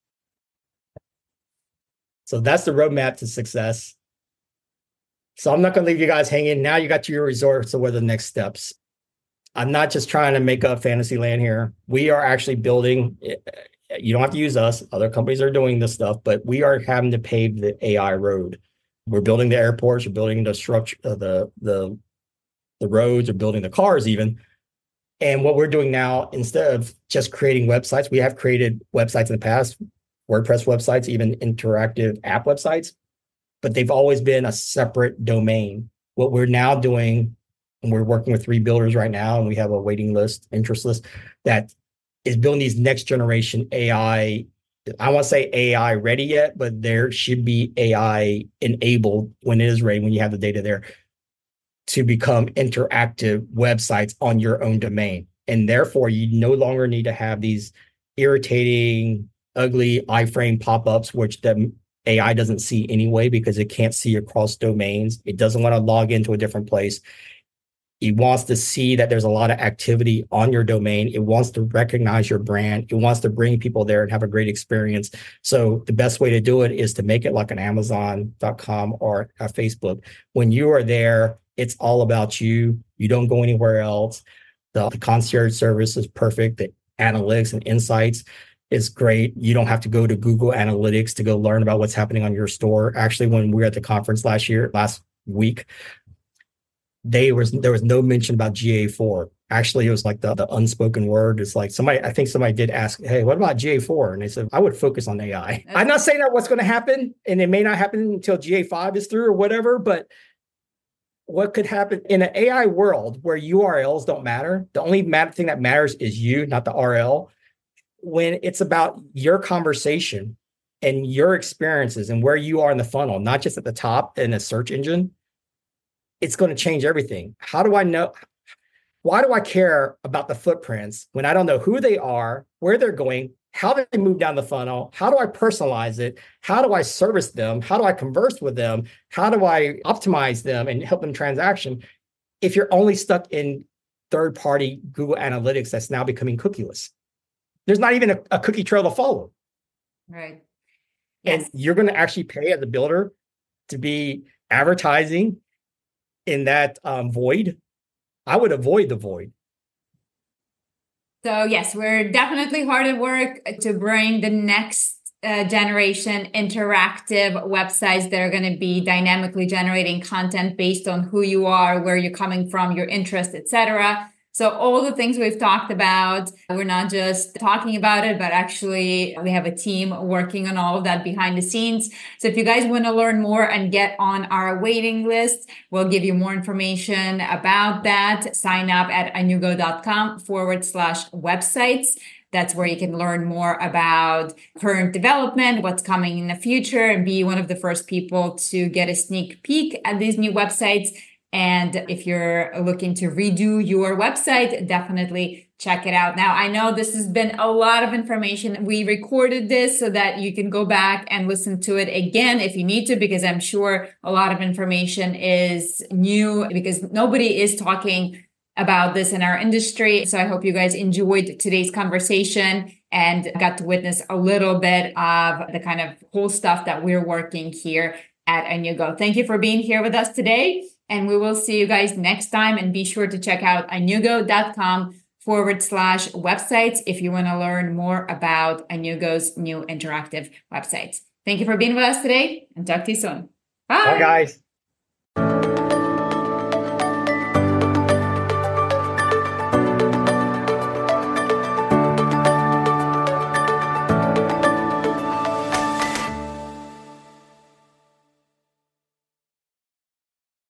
So that's the roadmap to success. So I'm not going to leave you guys hanging. Now you got to your resort. So what are the next steps? I'm not just trying to make up fantasy land here. We are actually building. You don't have to use us. Other companies are doing this stuff, but we are having to pave the A I road. We're building the airports. We're building the structure, uh, the the the roads. We're building the cars even. And what we're doing now, instead of just creating websites, we have created websites in the past, WordPress websites, even interactive app websites, but they've always been a separate domain. What we're now doing, and we're working with three builders right now, and we have a waiting list, interest list, that is building these next generation A I. I won't say A I ready yet, but there should be A I enabled when it is ready, when you have the data there. to become interactive websites on your own domain. And therefore, you no longer need to have these irritating, ugly iframe pop-ups, which the A I doesn't see anyway because it can't see across domains. It doesn't want to log into a different place. It wants to see that there's a lot of activity on your domain. It wants to recognize your brand. It wants to bring people there and have a great experience. So the best way to do it is to make it like an Amazon dot com or a Facebook. When you are there, it's all about you. You don't go anywhere else. The, the concierge service is perfect. The analytics and insights is great. You don't have to go to Google Analytics to go learn about what's happening on your store. Actually, when we were at the conference last year, last week, they was there was no mention about G A four. Actually, it was like the, the unspoken word. It's like somebody, I think somebody did ask, hey, what about G A four? And they said, I would focus on A I. I'm not saying that what's going to happen, and it may not happen until G A five is through or whatever, but what could happen in an A I world where U R Ls don't matter? The only matter, thing that matters is you, not the R L. When it's about your conversation and your experiences and where you are in the funnel, not just at the top in a search engine, it's going to change everything. How do I know? Why do I care about the footprints when I don't know who they are, where they're going, how they move down the funnel? How do I personalize it? How do I service them? How do I converse with them? How do I optimize them and help them transaction? If you're only stuck in third-party Google Analytics that's now becoming cookieless, there's not even a, a cookie trail to follow. Right. Yes. And you're going to actually pay as a builder to be advertising in that um, void. I would avoid the void. So yes, we're definitely hard at work to bring the next uh, generation interactive websites that are going to be dynamically generating content based on who you are, where you're coming from, your interests, et cetera. So all the things we've talked about, we're not just talking about it, but actually we have a team working on all of that behind the scenes. So if you guys want to learn more and get on our waiting list, we'll give you more information about that. Sign up at inugo.com forward slash websites. That's where you can learn more about current development, what's coming in the future, and be one of the first people to get a sneak peek at these new websites. And if you're looking to redo your website, definitely check it out. Now, I know this has been a lot of information. We recorded this so that you can go back and listen to it again if you need to, because I'm sure a lot of information is new because nobody is talking about this in our industry. So I hope you guys enjoyed today's conversation and got to witness a little bit of the kind of cool stuff that we're working here at Inugo. Thank you for being here with us today. And we will see you guys next time. And be sure to check out inugo.com forward slash websites if you want to learn more about Inugo's new interactive websites. Thank you for being with us today and talk to you soon. Bye. Bye, guys.